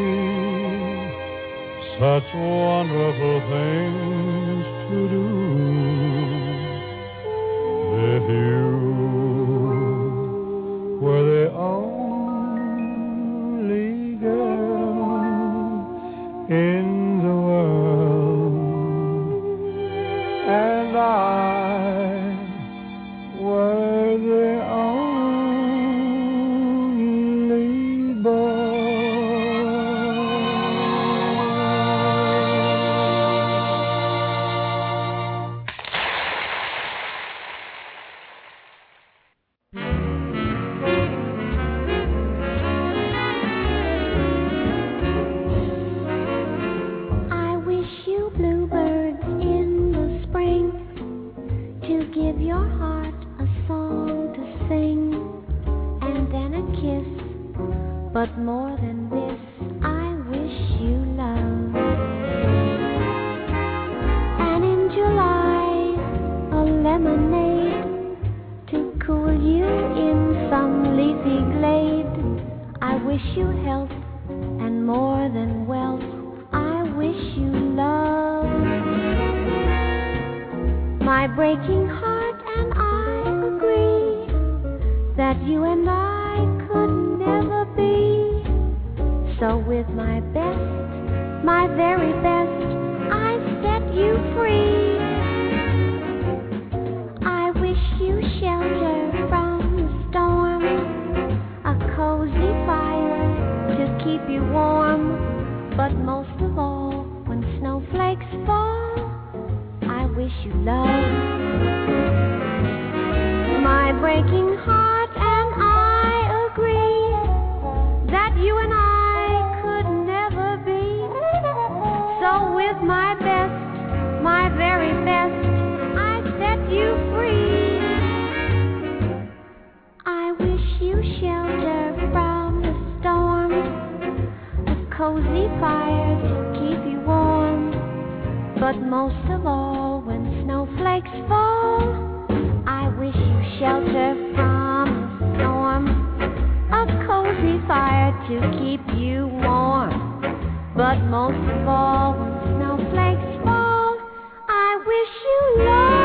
such wonderful things to do if you were the only girl in the world, and I were the only boy. I wish you bluebirds in the spring to give your heart a song to sing, and then a kiss. But more than this, I wish you love. And in July, a lemonade to cool you in some leafy glade. I wish you health, and more than wealth, I wish you love. My breaking heart and I agree that you and I could never be. So with my best, my very best, I set you free. I wish you shelter from the storm, a cozy fire to keep you warm. But most of all, when snowflakes fall, I wish you love. My breaking heart and I agree that you and I could never be. So with my best, my very best, I set you free. I wish you shelter from the storm, a cozy fire to keep you warm. But most of all, when snowflakes fall, I wish you shelter from the storm, a cozy fire to keep you warm. But most of all, when snowflakes fall, I wish you love.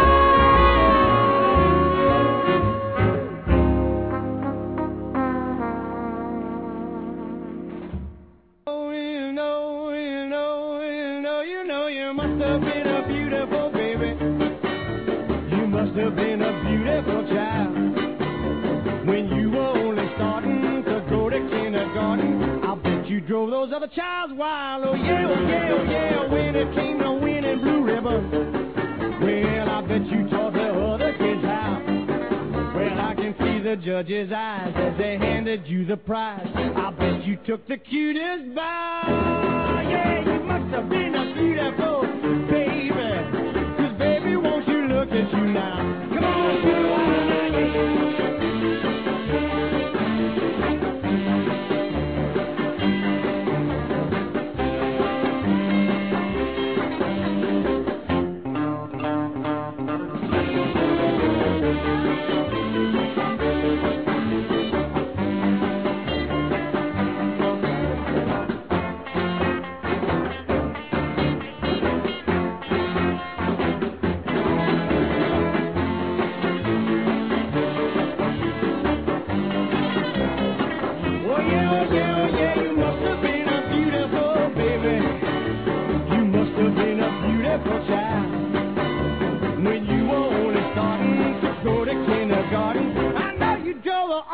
Oh, you know, you know, you know, you know, you must have been a beautiful baby. You must have been a beautiful child. When you were only starting to go to kindergarten, I'll bet you drove those other childs wild. Oh yeah, oh yeah, oh yeah, when it came to winning blue ribbons, well, I bet you taught the other kids how. Well, I can see the judge's eyes as they handed you the prize. I bet you took the cutest bow. Yeah, you must have been a beautiful baby. 'Cause baby, won't you look at you now? Come on, blue eyes.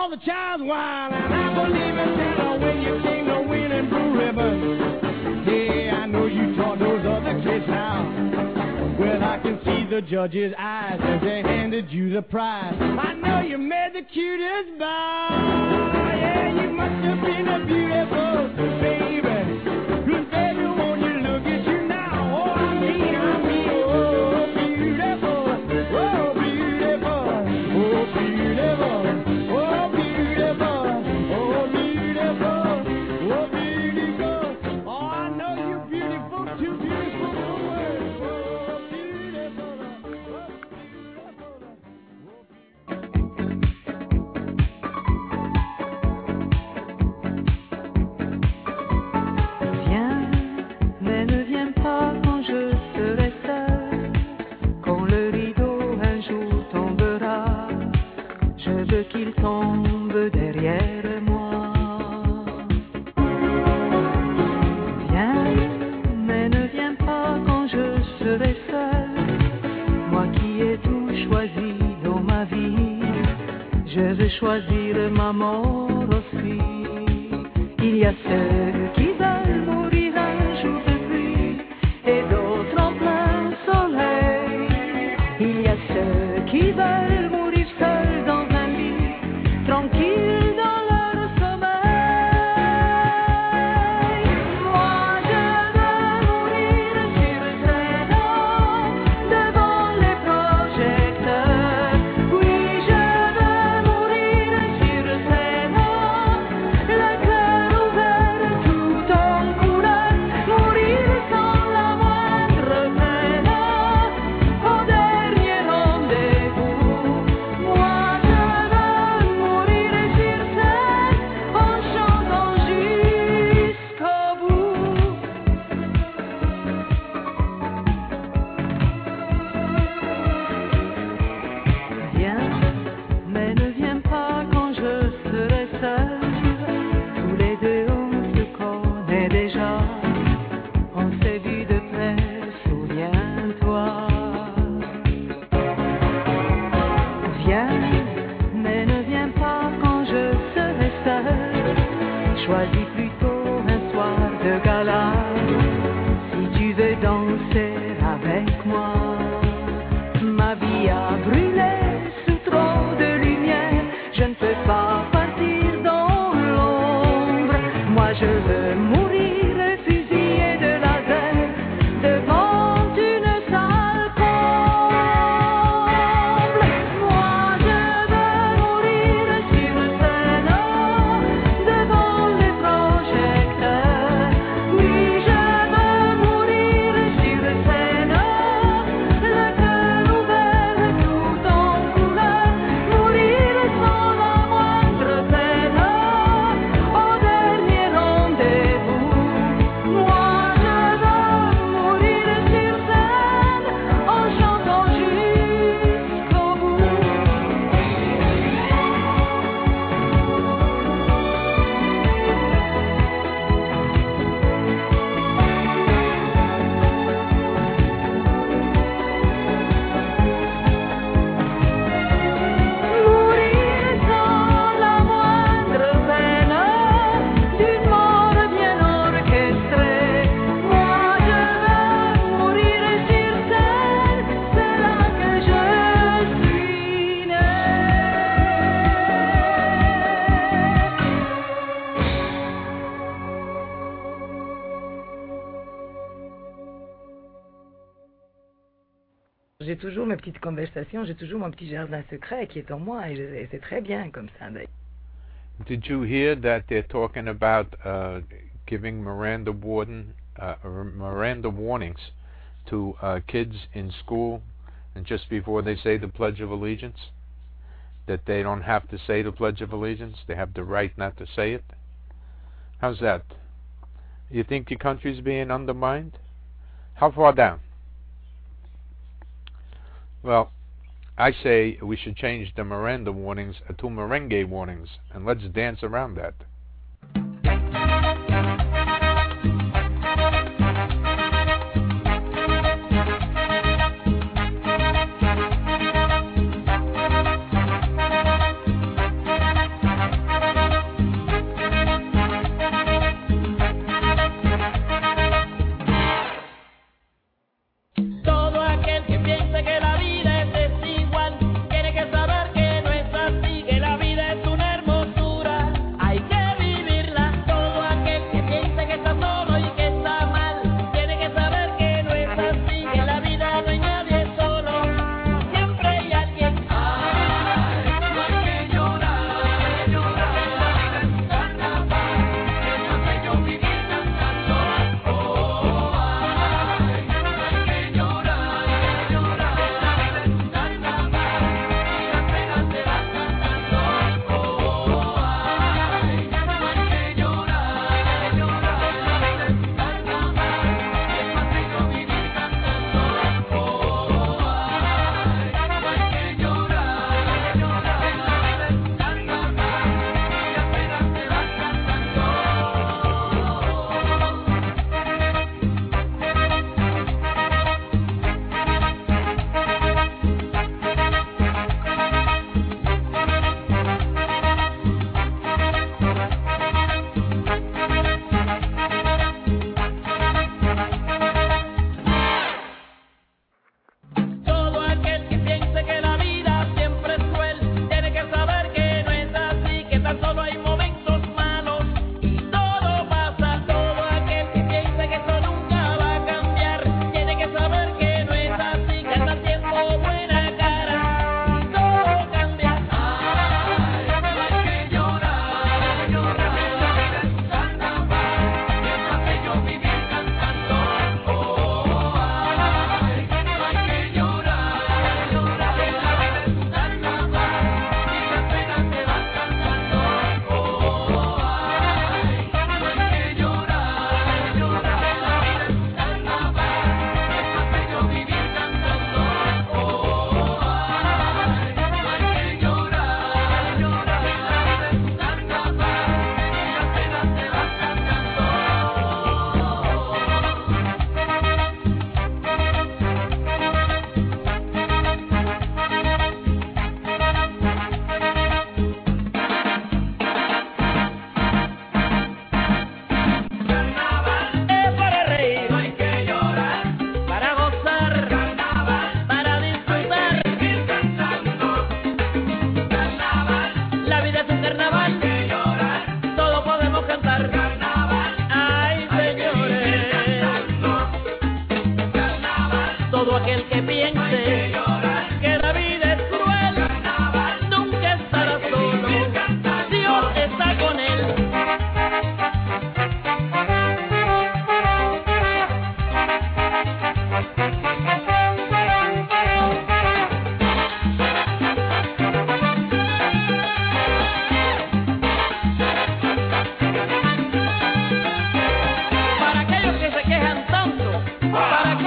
all the child's wild, and I believe in Santa when you sing the winning blue ribbon. Yeah, I know you taught those other kids now. Well, I can see the judge's eyes as they handed you the prize. I know you made the cutest bow. Yeah, you must have been a beautiful baby. Good baby, won't you look at you now? Oh, I mean, I mean, oh, beautiful, oh, beautiful, oh, beautiful, oh, beautiful, oh, beautiful, oh, beautiful. Oh, I know you're beautiful, too beautiful for words. Oh, beautiful, oh, beautiful, Viens, mais ne viens pas quand je serai seule, quand le rideau un jour tombera, je veux qu'il tombe derrière moi. Viens, mais ne viens pas quand je serai seule, moi qui ai tout choisi dans ma vie, je veux choisir ma mort aussi. Il y a ceux qui veulent mourir un jour de pluie et d'autres en plein soleil. Il y a ceux qui veulent mourir seuls dans un lit, tranquilles dans leur sommeil. Moi je veux mourir sur le traîneau devant les projecteurs. Oui, je veux mourir sur le traîneau, le cœur ouvert tout en couleur, mourir sans la moindre peine, au dernier rendez-vous. Moi je veux mourir sur scène en chantant jusqu'au bout. Viens, mais ne viens pas quand je serai seule. Tous les deux on se connaît déjà, on s'est vu de près, souviens-toi. Viens, mais ne viens pas quand je serai seule. Choisis plutôt un soir de gala, si tu veux danser avec moi. Ma vie a brûlé sous trop de lumière, je ne peux pas partir dans l'ombre. Moi je veux mourir fusillé de laser devant une salle comble. Moi je veux mourir sur le traîneau devant les projecteurs. Oui, je veux mourir sur le traîneau, le cœur ouvert tout en couleur, mourir sans la moindre peine, au dernier rendez-vous. Moi je veux mourir sur scène en chantant jusqu'au bout. Mourir sans la moindre peine, d'une mort bien orchestrée. Moi je veux mourir sur scène, c'est là que je suis née. J'ai toujours mes petites conversations, j'ai toujours mon petit jardin secret qui est en moi et, je- et c'est très bien comme ça d'ailleurs. Did you hear that they're talking about uh, giving Miranda warden, uh, or Miranda warnings to uh, kids in school, and just before they say the Pledge of Allegiance, that they don't have to say the Pledge of Allegiance, they have the right not to say it? How's that? You think your country's being undermined? How far down? Well, I say we should change the Miranda warnings to merengue warnings, and let's dance around that.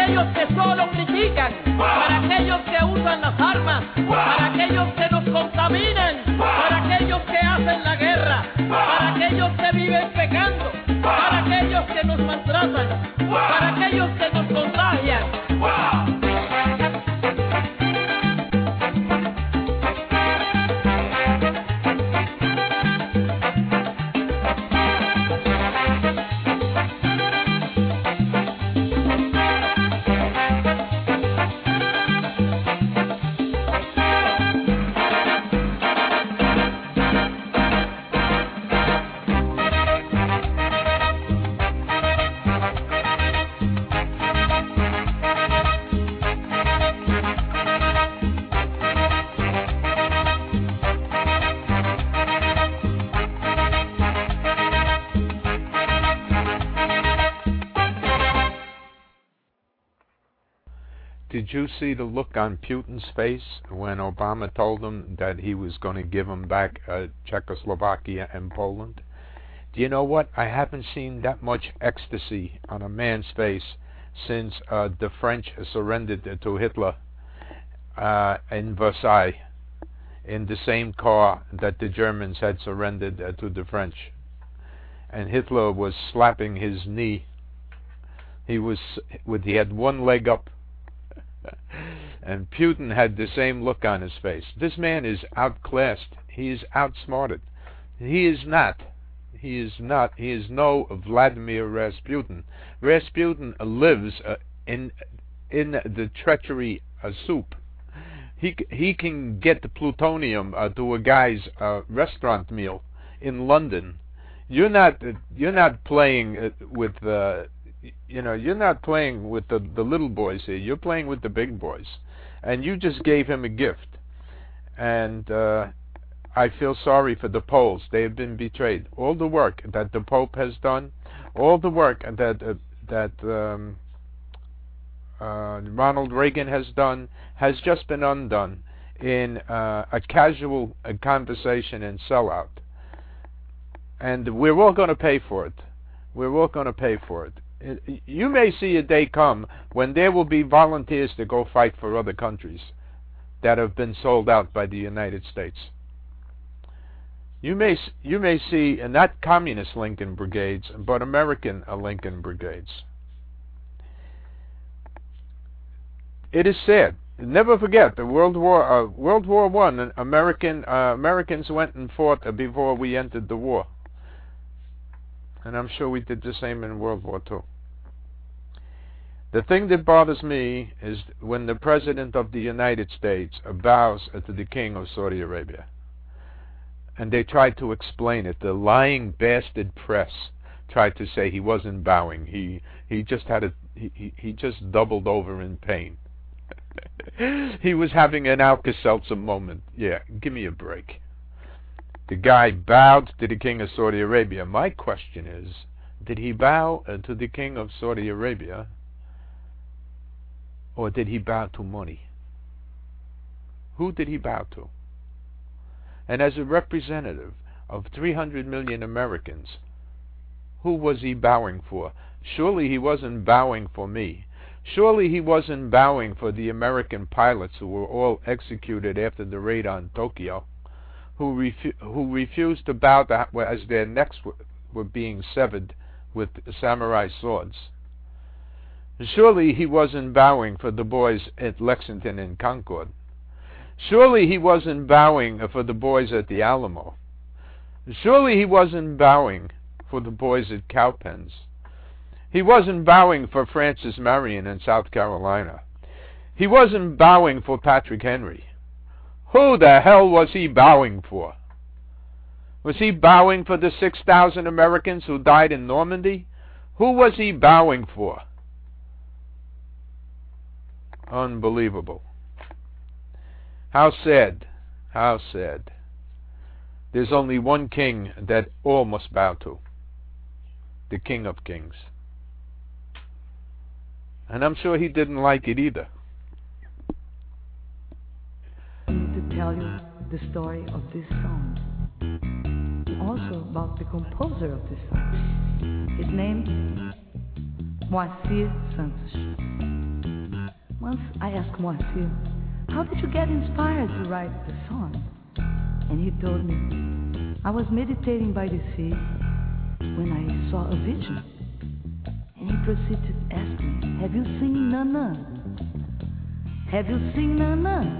aquellos que solo critican, para aquellos que usan las armas, para aquellos que nos contaminan, para aquellos que hacen la guerra, para aquellos que viven pecando, para aquellos que nos maltratan, para aquellos que nos contagian. Did you see the look on Putin's face when Obama told him that he was going to give him back uh, Czechoslovakia and Poland? Do you know what? I haven't seen that much ecstasy on a man's face since uh, the French surrendered to Hitler uh, in Versailles in the same car that the Germans had surrendered uh, to the French. And Hitler was slapping his knee. He was with he had one leg up. And Putin had the same look on his face. This man is outclassed. He is outsmarted. He is not. He is not. He is no Vladimir Rasputin. Rasputin lives uh, in in the treachery uh, soup. He he can get the plutonium uh, to a guy's uh, restaurant meal in London. You're not. Uh, you're not playing uh, with. Uh, You know, you're not playing with the, the little boys here. You're playing with the big boys. And you just gave him a gift. And uh, I feel sorry for the Poles. They have been betrayed. All the work that the Pope has done, all the work that uh, that um, uh, Ronald Reagan has done, has just been undone in uh, a casual uh, conversation and sellout. And we're all going to pay for it. We're all going to pay for it. You may see a day come when there will be volunteers to go fight for other countries that have been sold out by the United States. You may you may see uh, not communist Lincoln brigades, but American uh, Lincoln brigades. It is sad. Never forget the World War uh, World War One. American uh, Americans went and fought uh, before we entered the war. And I'm sure we did the same in World War Two. The thing that bothers me is when the President of the United States bows to the King of Saudi Arabia. And they tried to explain it. The lying bastard press tried to say he wasn't bowing. He he just had a he, he just doubled over in pain. He was having an Alka-Seltzer moment. Yeah, give me a break. The guy bowed to the King of Saudi Arabia. My question is, did he bow uh, to the King of Saudi Arabia, or did he bow to money? Who did he bow to? And as a representative of three hundred million Americans, who was he bowing for? Surely he wasn't bowing for me. Surely he wasn't bowing for the American pilots who were all executed after the raid on Tokyo, who, refu who refused to bow to, as their necks were, were being severed with samurai swords. Surely he wasn't bowing for the boys at Lexington and Concord. Surely he wasn't bowing for the boys at the Alamo. Surely he wasn't bowing for the boys at Cowpens. He wasn't bowing for Francis Marion in South Carolina. He wasn't bowing for Patrick Henry. Who the hell was he bowing for? Was he bowing for the six thousand Americans who died in Normandy? Who was he bowing for? Unbelievable. How sad. How sad. There's only one king that all must bow to. The King of Kings. And I'm sure he didn't like it either. To tell you the story of this song. Also about the composer of this song. His name is Moacir Santos. Once I asked Moacir, how did you get inspired to write the song? And he told me, I was meditating by the sea when I saw a vision. And he proceeded to ask me, have you seen Nana? Have you seen Nana?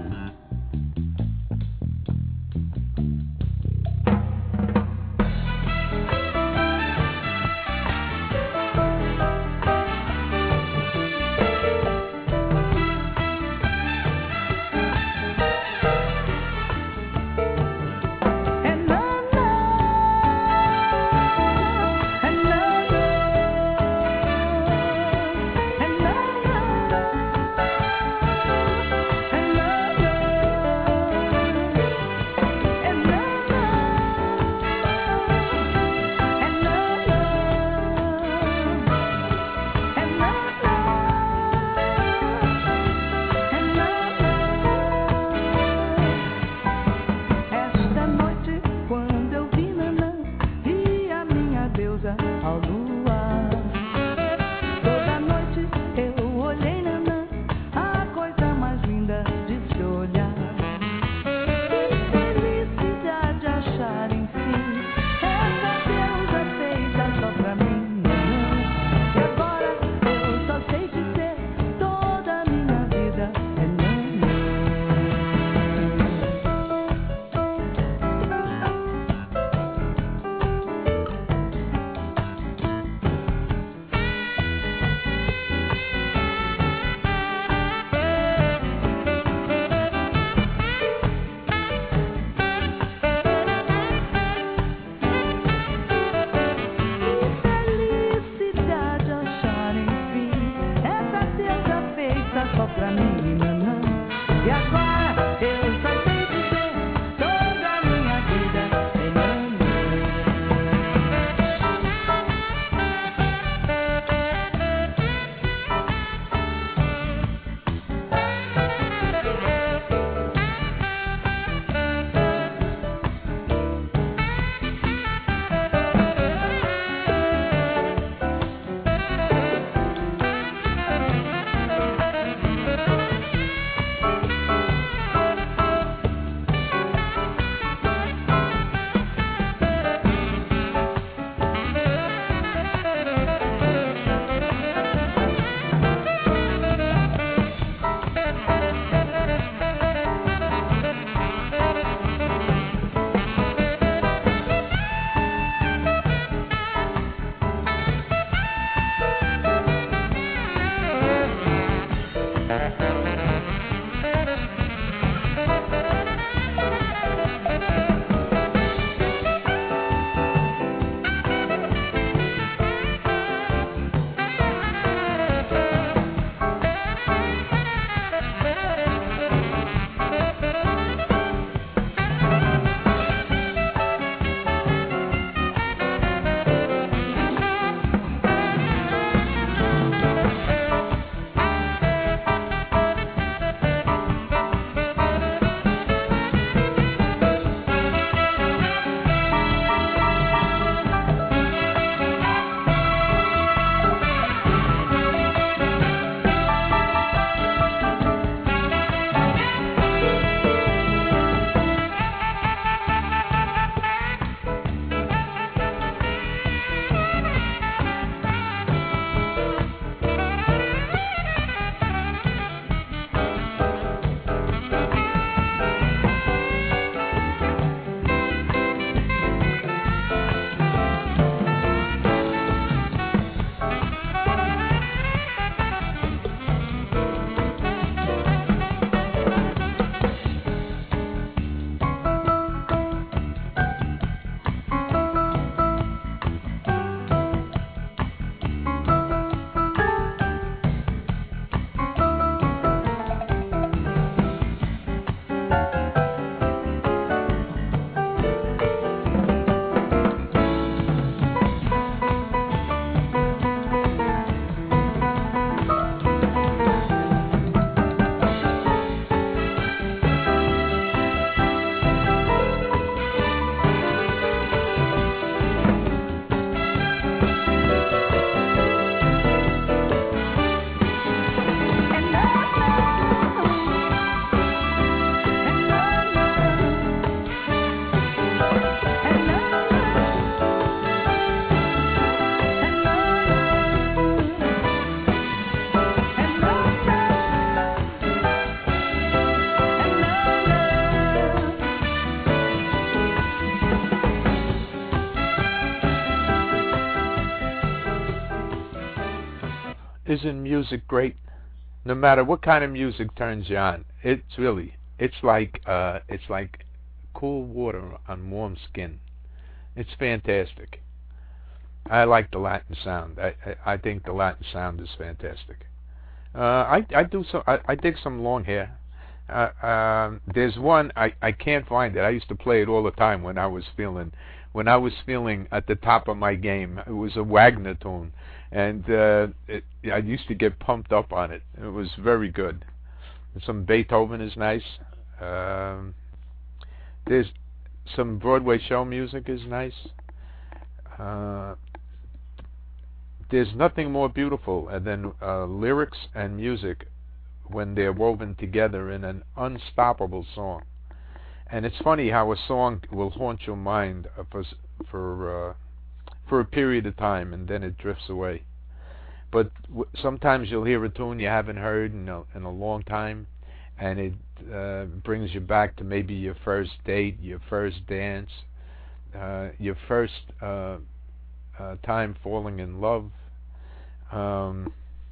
Isn't music great? No matter what kind of music turns you on, it's really, it's like, uh, it's like cool water on warm skin. It's fantastic. I like the Latin sound. I, I, I think the Latin sound is fantastic. Uh, I, I do some, I, I dig some long hair. Uh, um, there's one, I, I can't find it. I used to play it all the time when I was feeling, when I was feeling at the top of my game. It was a Wagner tune. And uh, it, I used to get pumped up on it. It was very good. Some Beethoven is nice. Um, there's some Broadway show music is nice. Uh, there's nothing more beautiful than uh, lyrics and music when they're woven together in an unstoppable song. And it's funny how a song will haunt your mind for for uh, for a period of time, and then it drifts away. But w- sometimes you'll hear a tune you haven't heard in a, in a long time, and it uh, brings you back to maybe your first date, your first dance, uh, your first uh, uh, time falling in love. Um,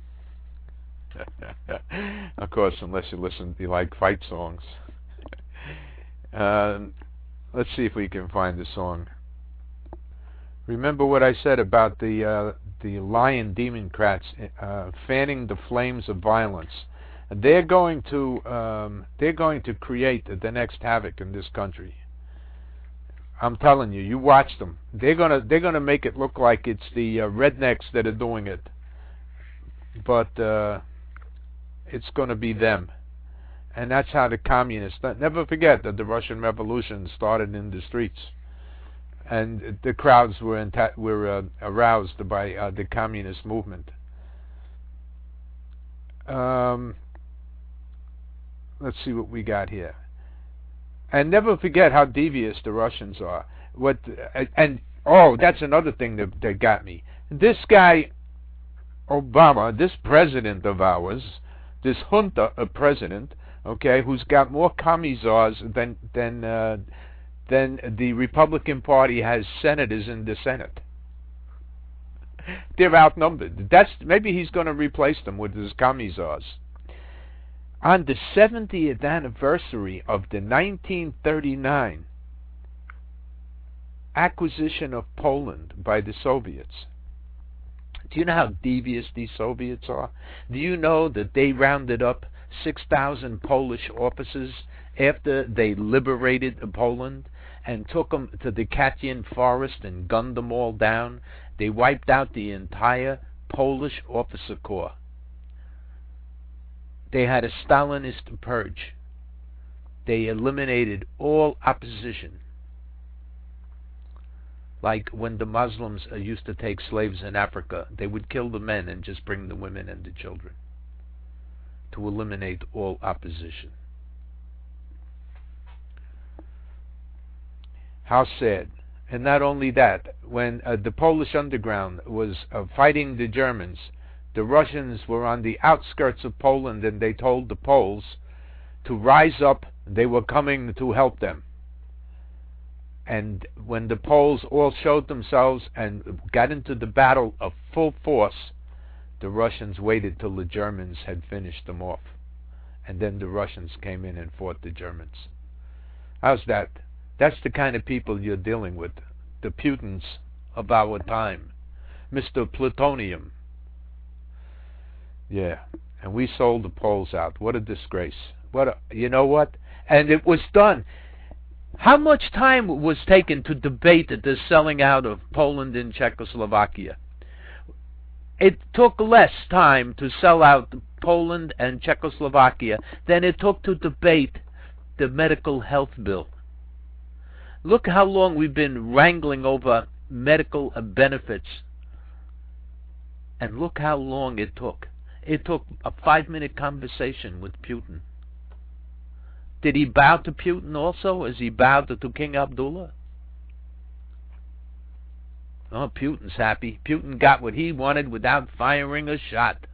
of course, unless you listen, you like fight songs. uh, let's see if we can find the song. Remember what I said about the uh, the lion democrats uh, fanning the flames of violence. They're going to um, they're going to create the next havoc in this country. I'm telling you, you watch them. They're gonna they're gonna make it look like it's the uh, rednecks that are doing it, but uh, it's going to be them. And that's how the communists. Never forget that the Russian Revolution started in the streets. And the crowds were enta- were uh, aroused by uh, the communist movement. Um, let's see what we got here. And never forget how devious the Russians are. What uh, and oh, that's another thing that, that got me. This guy, Obama, this president of ours, this junta uh, president, okay, who's got more commissars than than. Uh, then the Republican Party has senators in the Senate. They're outnumbered. That's maybe he's going to replace them with his commissars. On the seventieth anniversary of the nineteen thirty-nine acquisition of Poland by the Soviets, do you know how devious these Soviets are? Do you know that they rounded up six thousand Polish officers after they liberated Poland and took them to the Katyn forest and gunned them all down? They wiped out the entire Polish officer corps. They had a Stalinist purge. They eliminated all opposition. Like when the Muslims uh, used to take slaves in Africa, they would kill the men and just bring the women and the children to eliminate all opposition. How sad. And not only that, when uh, the Polish underground was uh, fighting the Germans, the Russians were on the outskirts of Poland, and they told the Poles to rise up. They were coming to help them. And when the Poles all showed themselves and got into the battle of full force, the Russians waited till the Germans had finished them off. And then the Russians came in and fought the Germans. How's that? That's the kind of people you're dealing with. The Putins of our time. Mister Plutonium. Yeah. And we sold the Poles out. What a disgrace. What a, you know what? And it was done. How much time was taken to debate the selling out of Poland and Czechoslovakia? It took less time to sell out Poland and Czechoslovakia than it took to debate the medical health bill. Look how long we've been wrangling over medical benefits. And look how long it took. It took a five-minute conversation with Putin. Did he bow to Putin also as he bowed to King Abdullah? Oh, Putin's happy. Putin got what he wanted without firing a shot.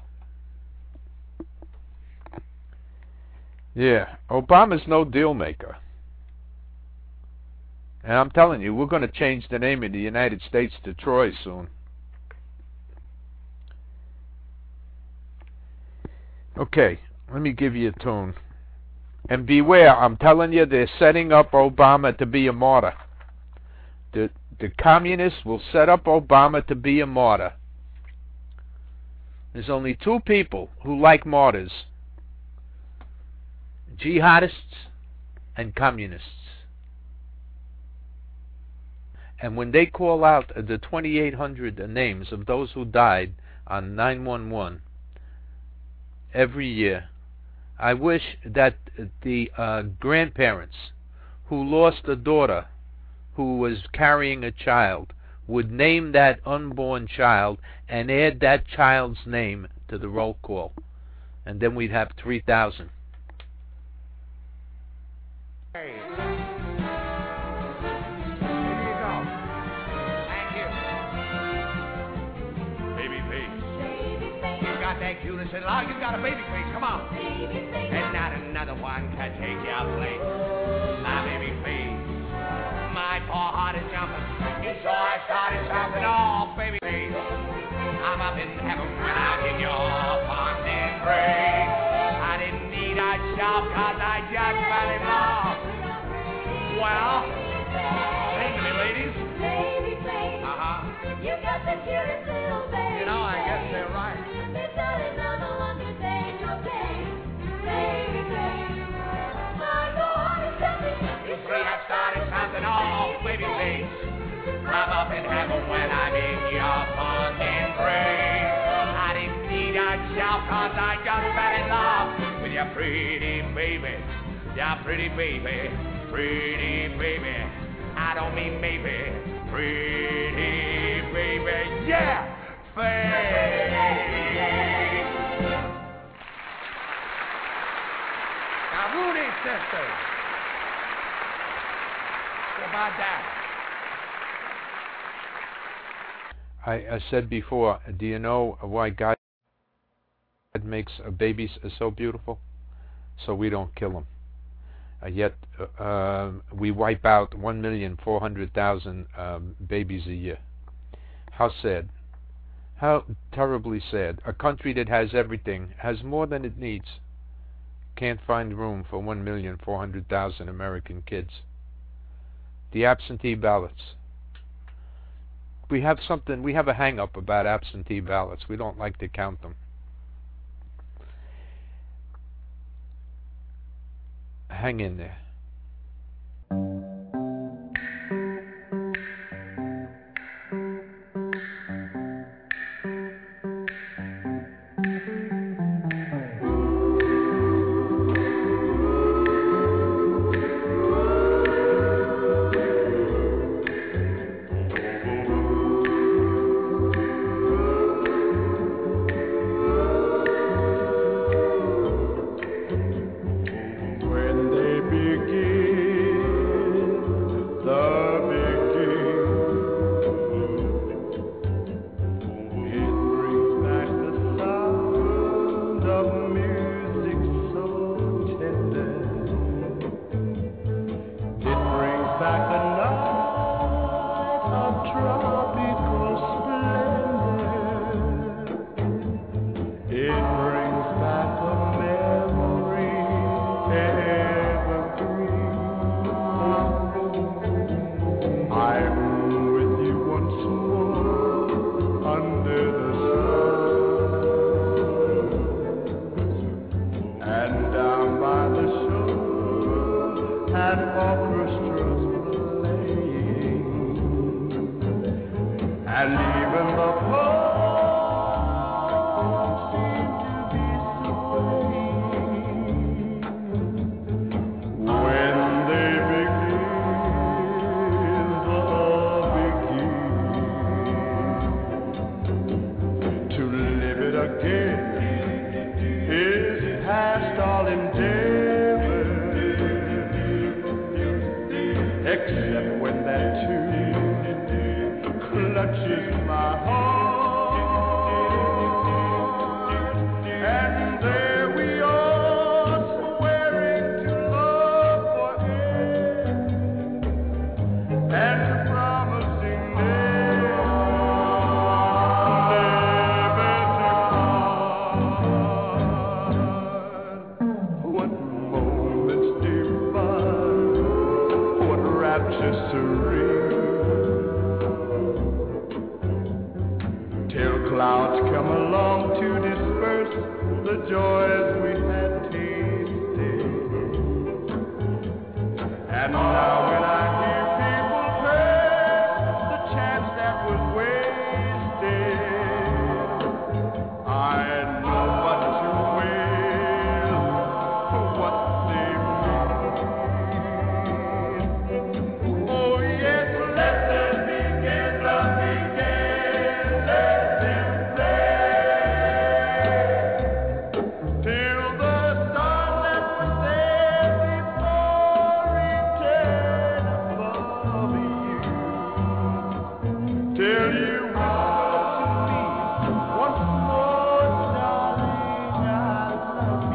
Yeah, Obama's no deal maker. And I'm telling you, we're going to change the name of the United States to Troy soon. Okay, let me give you a tune. And beware, I'm telling you, they're setting up Obama to be a martyr. The, the communists will set up Obama to be a martyr. There's only two people who like martyrs: jihadists and communists. And when they call out the twenty-eight hundred names of those who died on nine one one every year, I wish that the uh, grandparents who lost a daughter who was carrying a child would name that unborn child and add that child's name to the roll call. And then we'd have three thousand. Hey. Here you go. Thank you. Baby face. You got that cutest little, oh, you got a baby face, come on. And not another one can take your place. My baby face. My poor heart is jumping. You saw I started something off, baby face. I'm up in heaven when I'm in your arms and embrace. I didn't need a shop cause I just fell in love. Well, sing to me, ladies. Uh-huh. You got the cutest little baby. You know, I guess they're right. There's not another one to take your place. Baby face. My God is jumping. You three have started something off, baby face. I'm up in heaven when I'm in your fond embrace. I didn't need a shout cause I just fell in love with your pretty baby. Your pretty baby. Pretty baby. I don't mean maybe. Pretty baby. Yeah! Face. Now, Rudy sisters. What about that? I, I said before, do you know why God makes uh, babies uh, so beautiful? So we don't kill them. Uh, yet uh, uh, we wipe out one million four hundred thousand um, babies a year. How sad. How terribly sad. A country that has everything, has more than it needs, can't find room for one million four hundred thousand American kids. The absentee ballots. We have something, we have a hang-up about absentee ballots. We don't like to count them. Hang in there. And now when I hear people praise the chance that was wasted, I know but too well what they mean. Oh yes, let them begin, let begin, let them play till the star that was there before return above you, till you whisper to me once more, darling, I love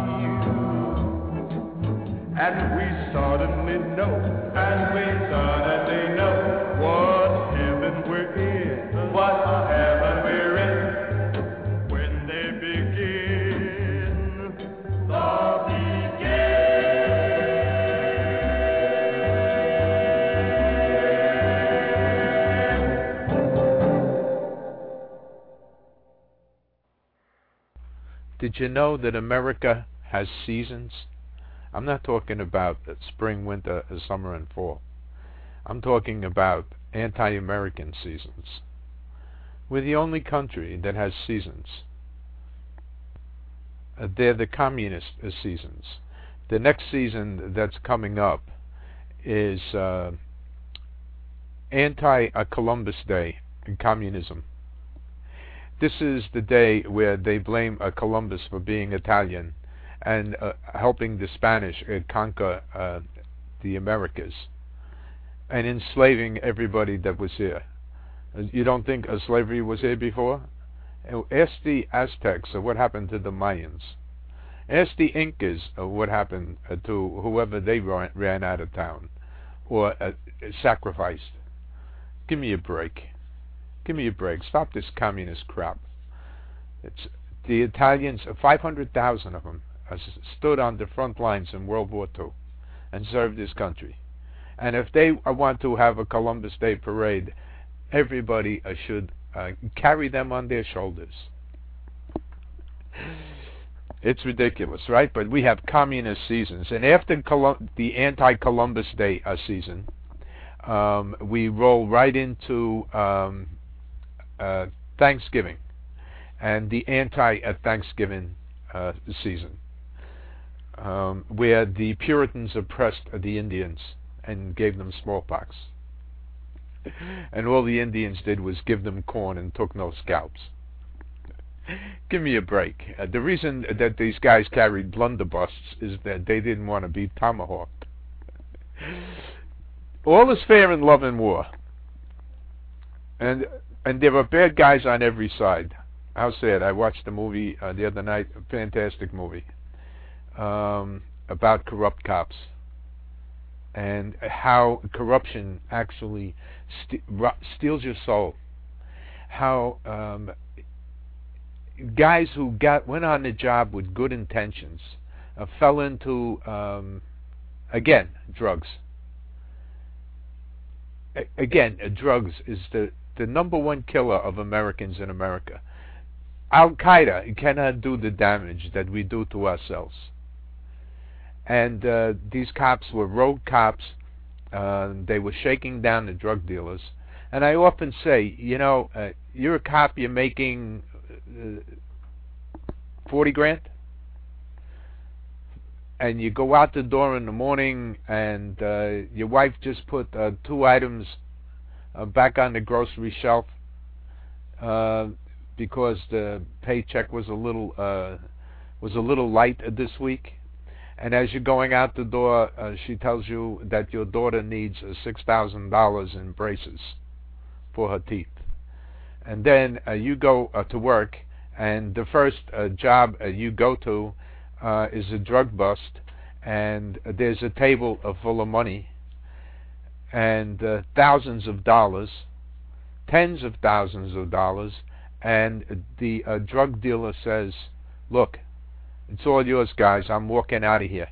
you. And we suddenly know, and we suddenly know what heaven we're in, what heaven we're in, when they begin, the Did you know that America has seasons? I'm not talking about spring, winter, summer, and fall. I'm talking about anti-American seasons. We're the only country that has seasons. Uh, they're the communist uh, seasons. The next season that's coming up is uh, anti-Columbus Day in communism. This is the day where they blame uh, Columbus for being Italian and uh, helping the Spanish uh, conquer uh, the Americas and enslaving everybody that was here. Uh, you don't think uh, slavery was here before? Uh, ask the Aztecs uh, what happened to the Mayans. Ask the Incas uh, what happened uh, to whoever they ran, ran out of town or uh, sacrificed. Give me a break. Give me a break. Stop this communist crap. It's the Italians, five hundred thousand of them, uh, stood on the front lines in World War Two and served this country. And if they uh, want to have a Columbus Day parade, everybody uh, should uh, carry them on their shoulders. It's ridiculous, right? But we have communist seasons. And after Colum- the anti-Columbus Day uh, season, um, we roll right into um, uh, Thanksgiving and the anti-Thanksgiving uh, season, um, where the Puritans oppressed the Indians and gave them smallpox. And all the Indians did was give them corn and took no scalps. Give me a break. Uh, the reason that these guys carried blunderbusses is that they didn't want to be tomahawked. All is fair in love and war. And and there are bad guys on every side. How sad. I watched a movie uh, the other night, a fantastic movie, um, about corrupt cops and how corruption actually st- steals your soul. How um, guys who got went on the job with good intentions uh, fell into, um, again, drugs. A- again, uh, drugs is the, the number one killer of Americans in America. Al-Qaeda cannot do the damage that we do to ourselves. And uh, these cops were rogue cops. Uh, they were shaking down the drug dealers. And I often say, you know, uh, you're a cop, you're making uh, forty grand, and you go out the door in the morning, and uh, your wife just put uh, two items uh, back on the grocery shelf uh, because the paycheck was a little uh, was a little light uh, this week. And as you're going out the door, uh, she tells you that your daughter needs uh, six thousand dollars in braces for her teeth. And then uh, you go uh, to work, and the first uh, job uh, you go to uh, is a drug bust, and uh, there's a table uh, full of money, and uh, thousands of dollars, tens of thousands of dollars, and the uh, drug dealer says, look, it's all yours, guys. I'm walking out of here.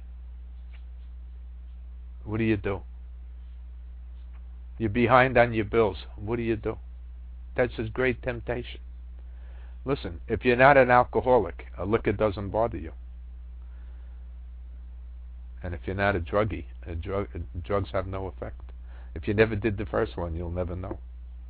What do you do? You're behind on your bills. What do you do? That's a great temptation. Listen, if you're not an alcoholic, a liquor doesn't bother you. And if you're not a druggie, a drug, drugs have no effect. If you never did the first one, you'll never know.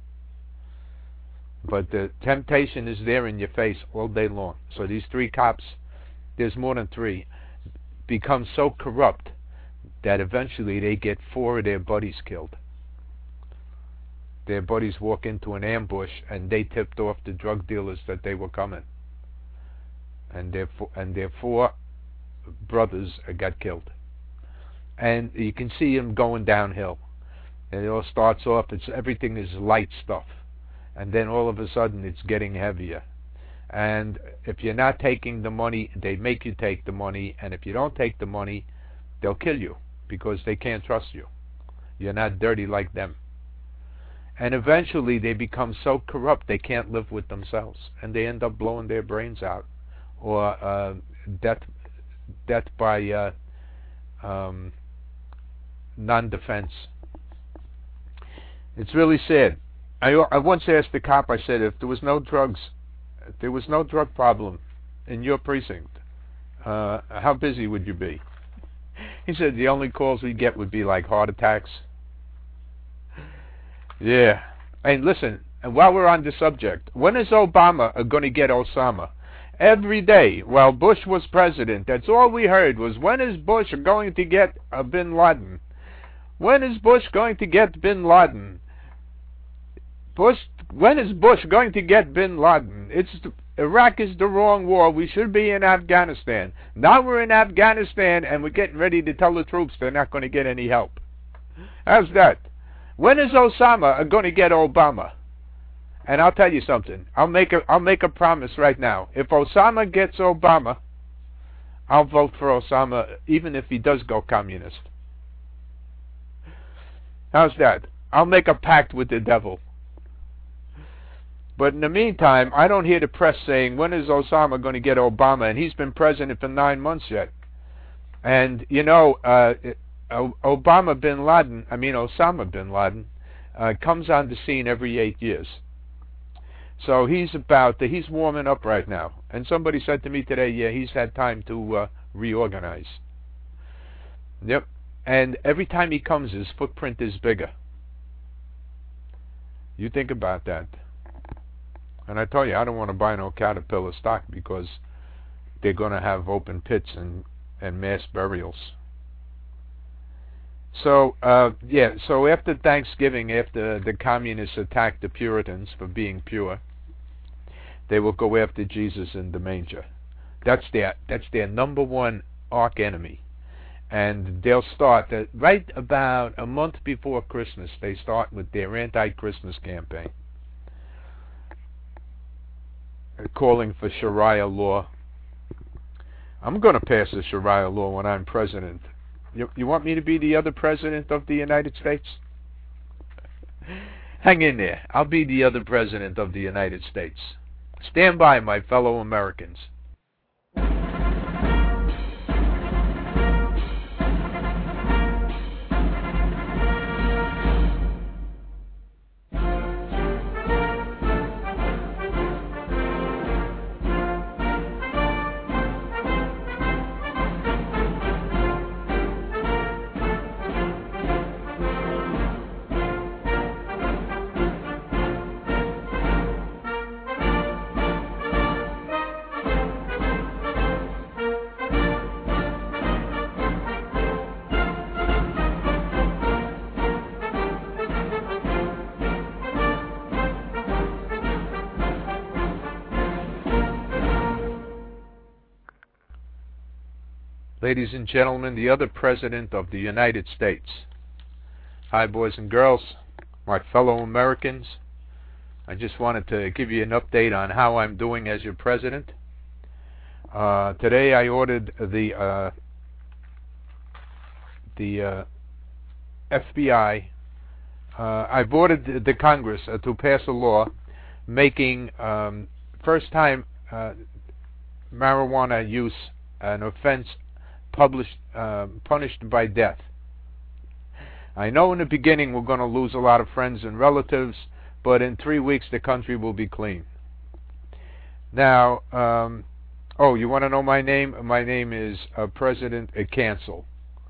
But the temptation is there in your face all day long. So these three cops, there's more than three, become so corrupt that eventually they get four of their buddies killed. Their buddies walk into an ambush and they tipped off the drug dealers that they were coming. And their, fo- and their four brothers got killed. And you can see them going downhill. And it all starts off, it's everything is light stuff. And then all of a sudden it's getting heavier. And if you're not taking the money, they make you take the money. And if you don't take the money, they'll kill you because they can't trust you. You're not dirty like them. And eventually they become so corrupt they can't live with themselves. And they end up blowing their brains out. Or uh, death, death by uh, um, non-defense. It's really sad. I, I once asked the cop, I said, if there was no drugs, if there was no drug problem in your precinct, uh, how busy would you be? He said the only calls we get would be like heart attacks. Yeah. And listen, and while we're on the subject, when is Obama going to get Osama? Every day while Bush was president, that's all we heard was, when is Bush going to get uh, Bin Laden? When is Bush going to get Bin Laden? Bush, when is Bush going to get Bin Laden? It's the, Iraq is the wrong war. We should be in Afghanistan. Now we're in Afghanistan and we're getting ready to tell the troops they're not going to get any help. How's that? When is Osama going to get Obama? And I'll tell you something. I'll make a I'll make a promise right now. If Osama gets Obama, I'll vote for Osama even if he does go communist. How's that? I'll make a pact with the devil. But in the meantime, I don't hear the press saying, when is Osama going to get Obama? And he's been president for nine months yet. And, you know, uh, Obama bin Laden, I mean Osama bin Laden, uh, comes on the scene every eight years. So he's about, to, he's warming up right now. And somebody said to me today, yeah, he's had time to uh, reorganize. Yep. And every time he comes, his footprint is bigger. You think about that. And I tell you, I don't want to buy no Caterpillar stock because they're going to have open pits and, and mass burials. So, uh, yeah, so after Thanksgiving, after the communists attacked the Puritans for being pure, they will go after Jesus in the manger. That's their, that's their number one arch enemy. And they'll start, uh, right about a month before Christmas, they start with their anti-Christmas campaign, calling for Sharia law. I'm going to pass the Sharia law when I'm president. You, you want me to be the other president of the United States? Hang in there. I'll be the other president of the United States. Stand by, my fellow Americans. Ladies and gentlemen, the other president of the United States. Hi, boys and girls, my fellow Americans. I just wanted to give you an update on how I'm doing as your president. Uh, today I ordered the uh, the uh, F B I. Uh, I've ordered the Congress uh, to pass a law making um, first-time uh, marijuana use an offense published, uh, punished by death. I know in the beginning we're going to lose a lot of friends and relatives, but in three weeks the country will be clean. Now, um, oh, you want to know my name? My name is uh, President uh, Cancel.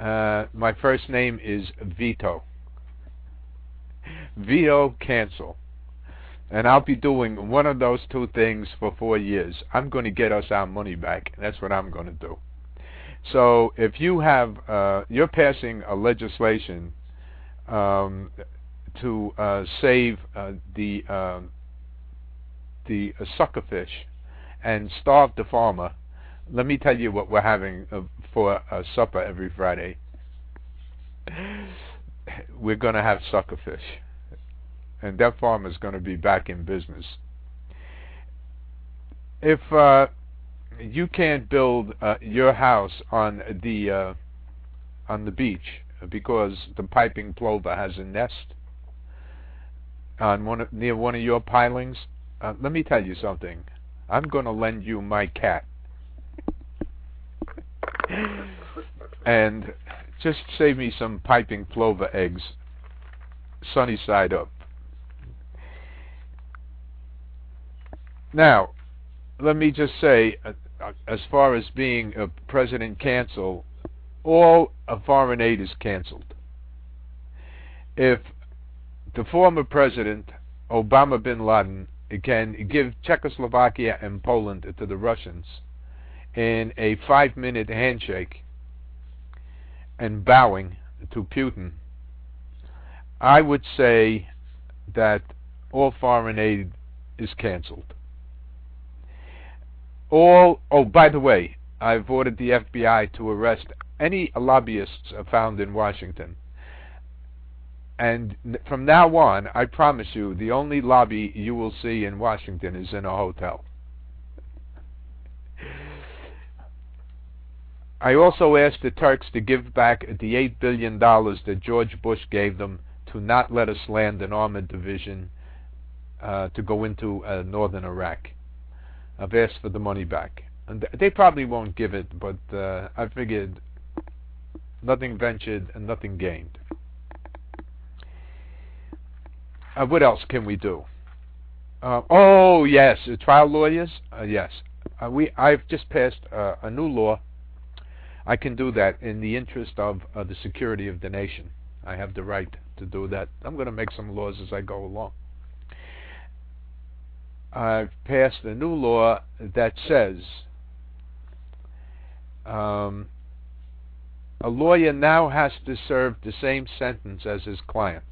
Uh, my first name is Vito. Vito Cancel. And I'll be doing one of those two things for four years. I'm going to get us our money back. That's what I'm going to do. So if you have, uh, you're passing a legislation um, to uh, save uh, the uh, the uh, suckerfish and starve the farmer, let me tell you what we're having uh, for uh, supper every Friday. We're going to have suckerfish. And that farmer's going to be back in business. If uh, you can't build uh, your house on the uh, on the beach because the piping plover has a nest on one of, near one of your pilings, uh, let me tell you something. I'm going to lend you my cat, and just save me some piping plover eggs, sunny side up. Now, let me just say, uh, as far as being a President Cancel, all uh, foreign aid is canceled. If the former president, Obama bin Laden, can give Czechoslovakia and Poland to the Russians in a five-minute handshake and bowing to Putin, I would say that all foreign aid is canceled. All, oh, by the way, I've ordered the F B I to arrest any lobbyists found in Washington. And from now on, I promise you, the only lobby you will see in Washington is in a hotel. I also asked the Turks to give back the eight billion dollars that George Bush gave them to not let us land an armored division uh, to go into uh, northern Iraq. I've asked for the money back. And they probably won't give it, but uh, I figured nothing ventured and nothing gained. Uh, what else can we do? Uh, oh, yes, uh, trial lawyers? Uh, yes. Uh, we. I've just passed uh, a new law. I can do that in the interest of uh, the security of the nation. I have the right to do that. I'm going to make some laws as I go along. I've passed a new law that says um, a lawyer now has to serve the same sentence as his client.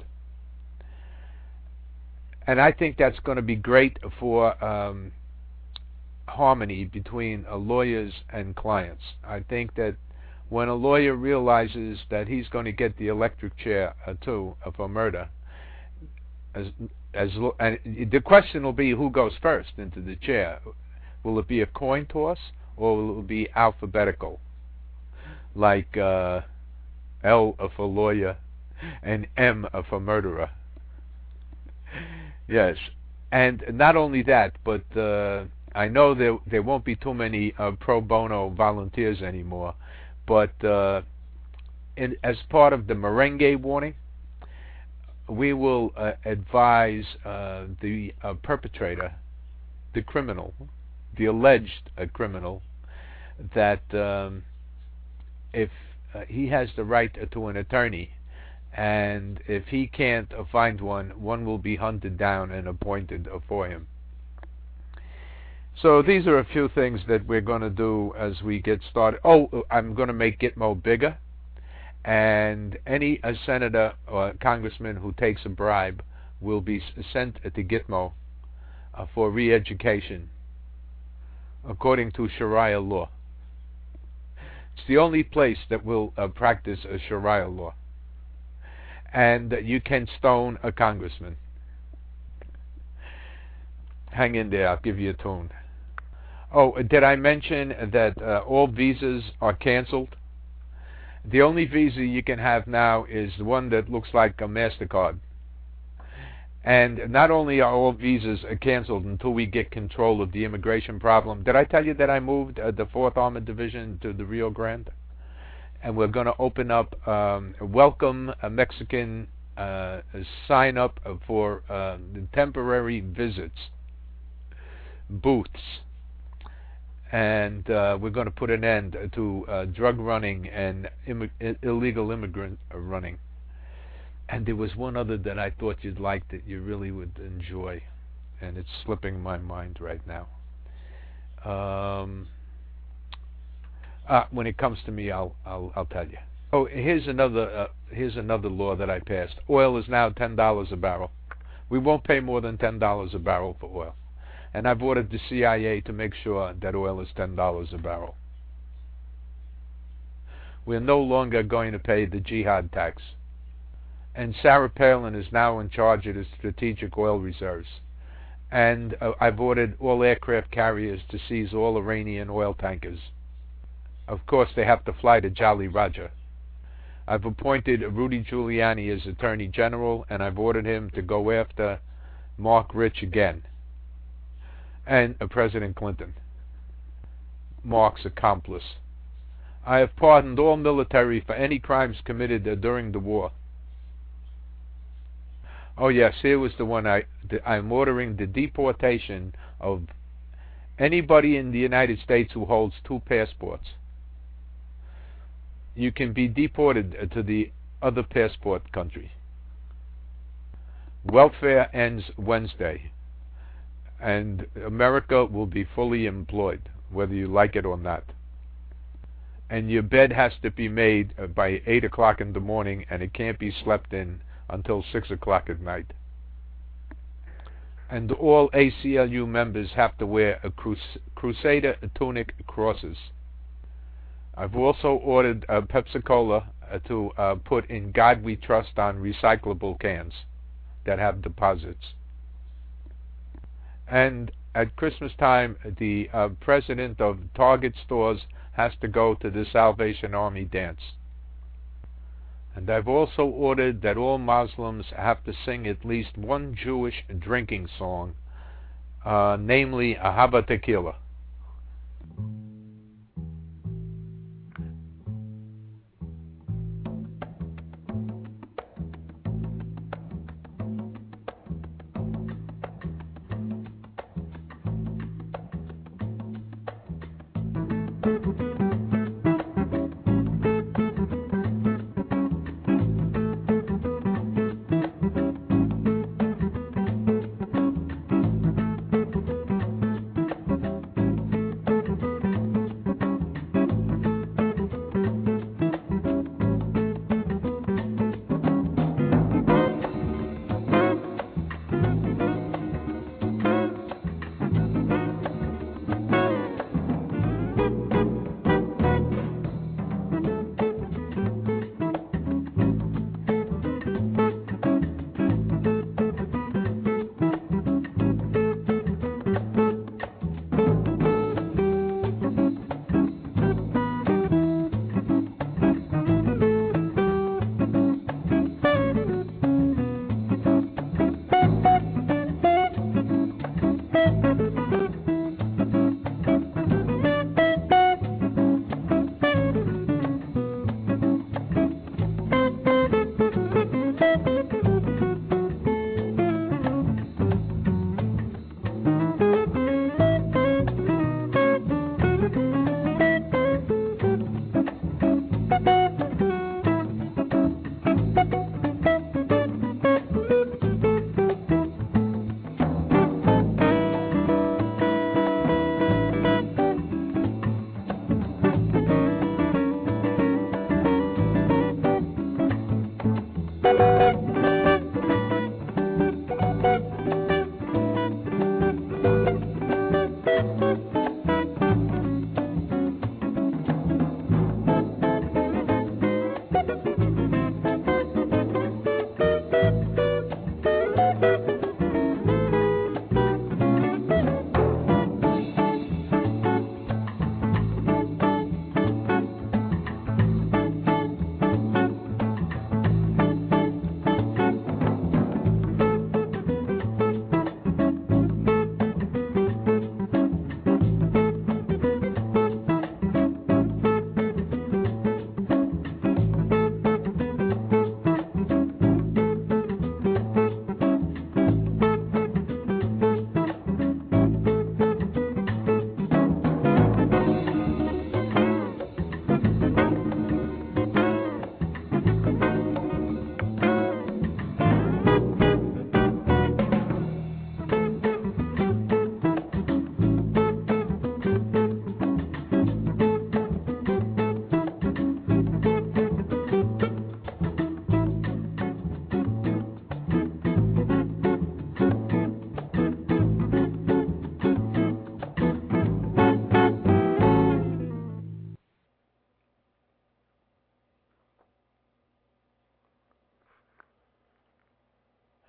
And I think that's going to be great for um, harmony between uh, lawyers and clients. I think that when a lawyer realizes that he's going to get the electric chair uh, too uh, for murder, as As and the question will be who goes first into the chair. Will it be a coin toss or will it be alphabetical, like uh, L for lawyer and M for murderer? Yes, and not only that, but uh, I know there there won't be too many uh, pro bono volunteers anymore. But uh, in, as part of the merengue warning, we will uh, advise uh, the uh, perpetrator, the criminal, the alleged uh, criminal, that um, if uh, he has the right uh, to an attorney, and if he can't uh, find one, one will be hunted down and appointed uh, for him. So these are a few things that we're going to do as we get started. Oh, I'm going to make Gitmo bigger. And any uh, senator or congressman who takes a bribe will be sent to Gitmo uh, for re-education according to Sharia law. It's the only place that will uh, practice a Sharia law. And uh, you can stone a congressman. Hang in there, I'll give you a tune. Oh, did I mention that uh, all visas are canceled? The only visa you can have now is the one that looks like a MasterCard. And not only are all visas canceled until we get control of the immigration problem. Did I tell you that I moved uh, the fourth Armored Division to the Rio Grande? And we're going to open up, um, welcome a Mexican uh, sign up for uh, temporary visits, booths. and uh, we're going to put an end to uh, drug running and Im- illegal immigrant running. And there was one other that I thought you'd like, that you really would enjoy, and it's slipping my mind right now. Um, uh, when it comes to me, I'll I'll I'll tell you. Oh, here's another uh, here's another law that I passed. Oil is now ten dollars a barrel. We won't pay more than ten dollars a barrel for oil, and I've ordered the C I A to make sure that oil is ten dollars a barrel. We're no longer going to pay the jihad tax, and Sarah Palin is now in charge of the strategic oil reserves. And uh, I've ordered all aircraft carriers to seize all Iranian oil tankers. Of course, they have to fly to Jolly Roger. I've appointed Rudy Giuliani as Attorney General, and I've ordered him to go after Mark Rich again, and uh, President Clinton, Mark's accomplice. I have pardoned all military for any crimes committed uh, during the war. Oh yes, here was the one I, the, I'm ordering the deportation of anybody in the United States who holds two passports. You can be deported to the other passport country. Welfare ends Wednesday, and America will be fully employed, whether you like it or not. And your bed has to be made by eight o'clock in the morning, and it can't be slept in until six o'clock at night. And all A C L U members have to wear a crus- Crusader tunic crosses. I've also ordered uh, Pepsi Cola uh, to uh, put In God We Trust on recyclable cans that have deposits. And at Christmas time, the uh, president of Target stores has to go to the Salvation Army dance. And I've also ordered that all Muslims have to sing at least one Jewish drinking song, uh, namely Ahaba Tequila.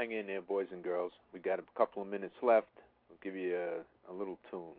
Hang in there, boys and girls. We got a couple of minutes left. We'll give you a, a little tune.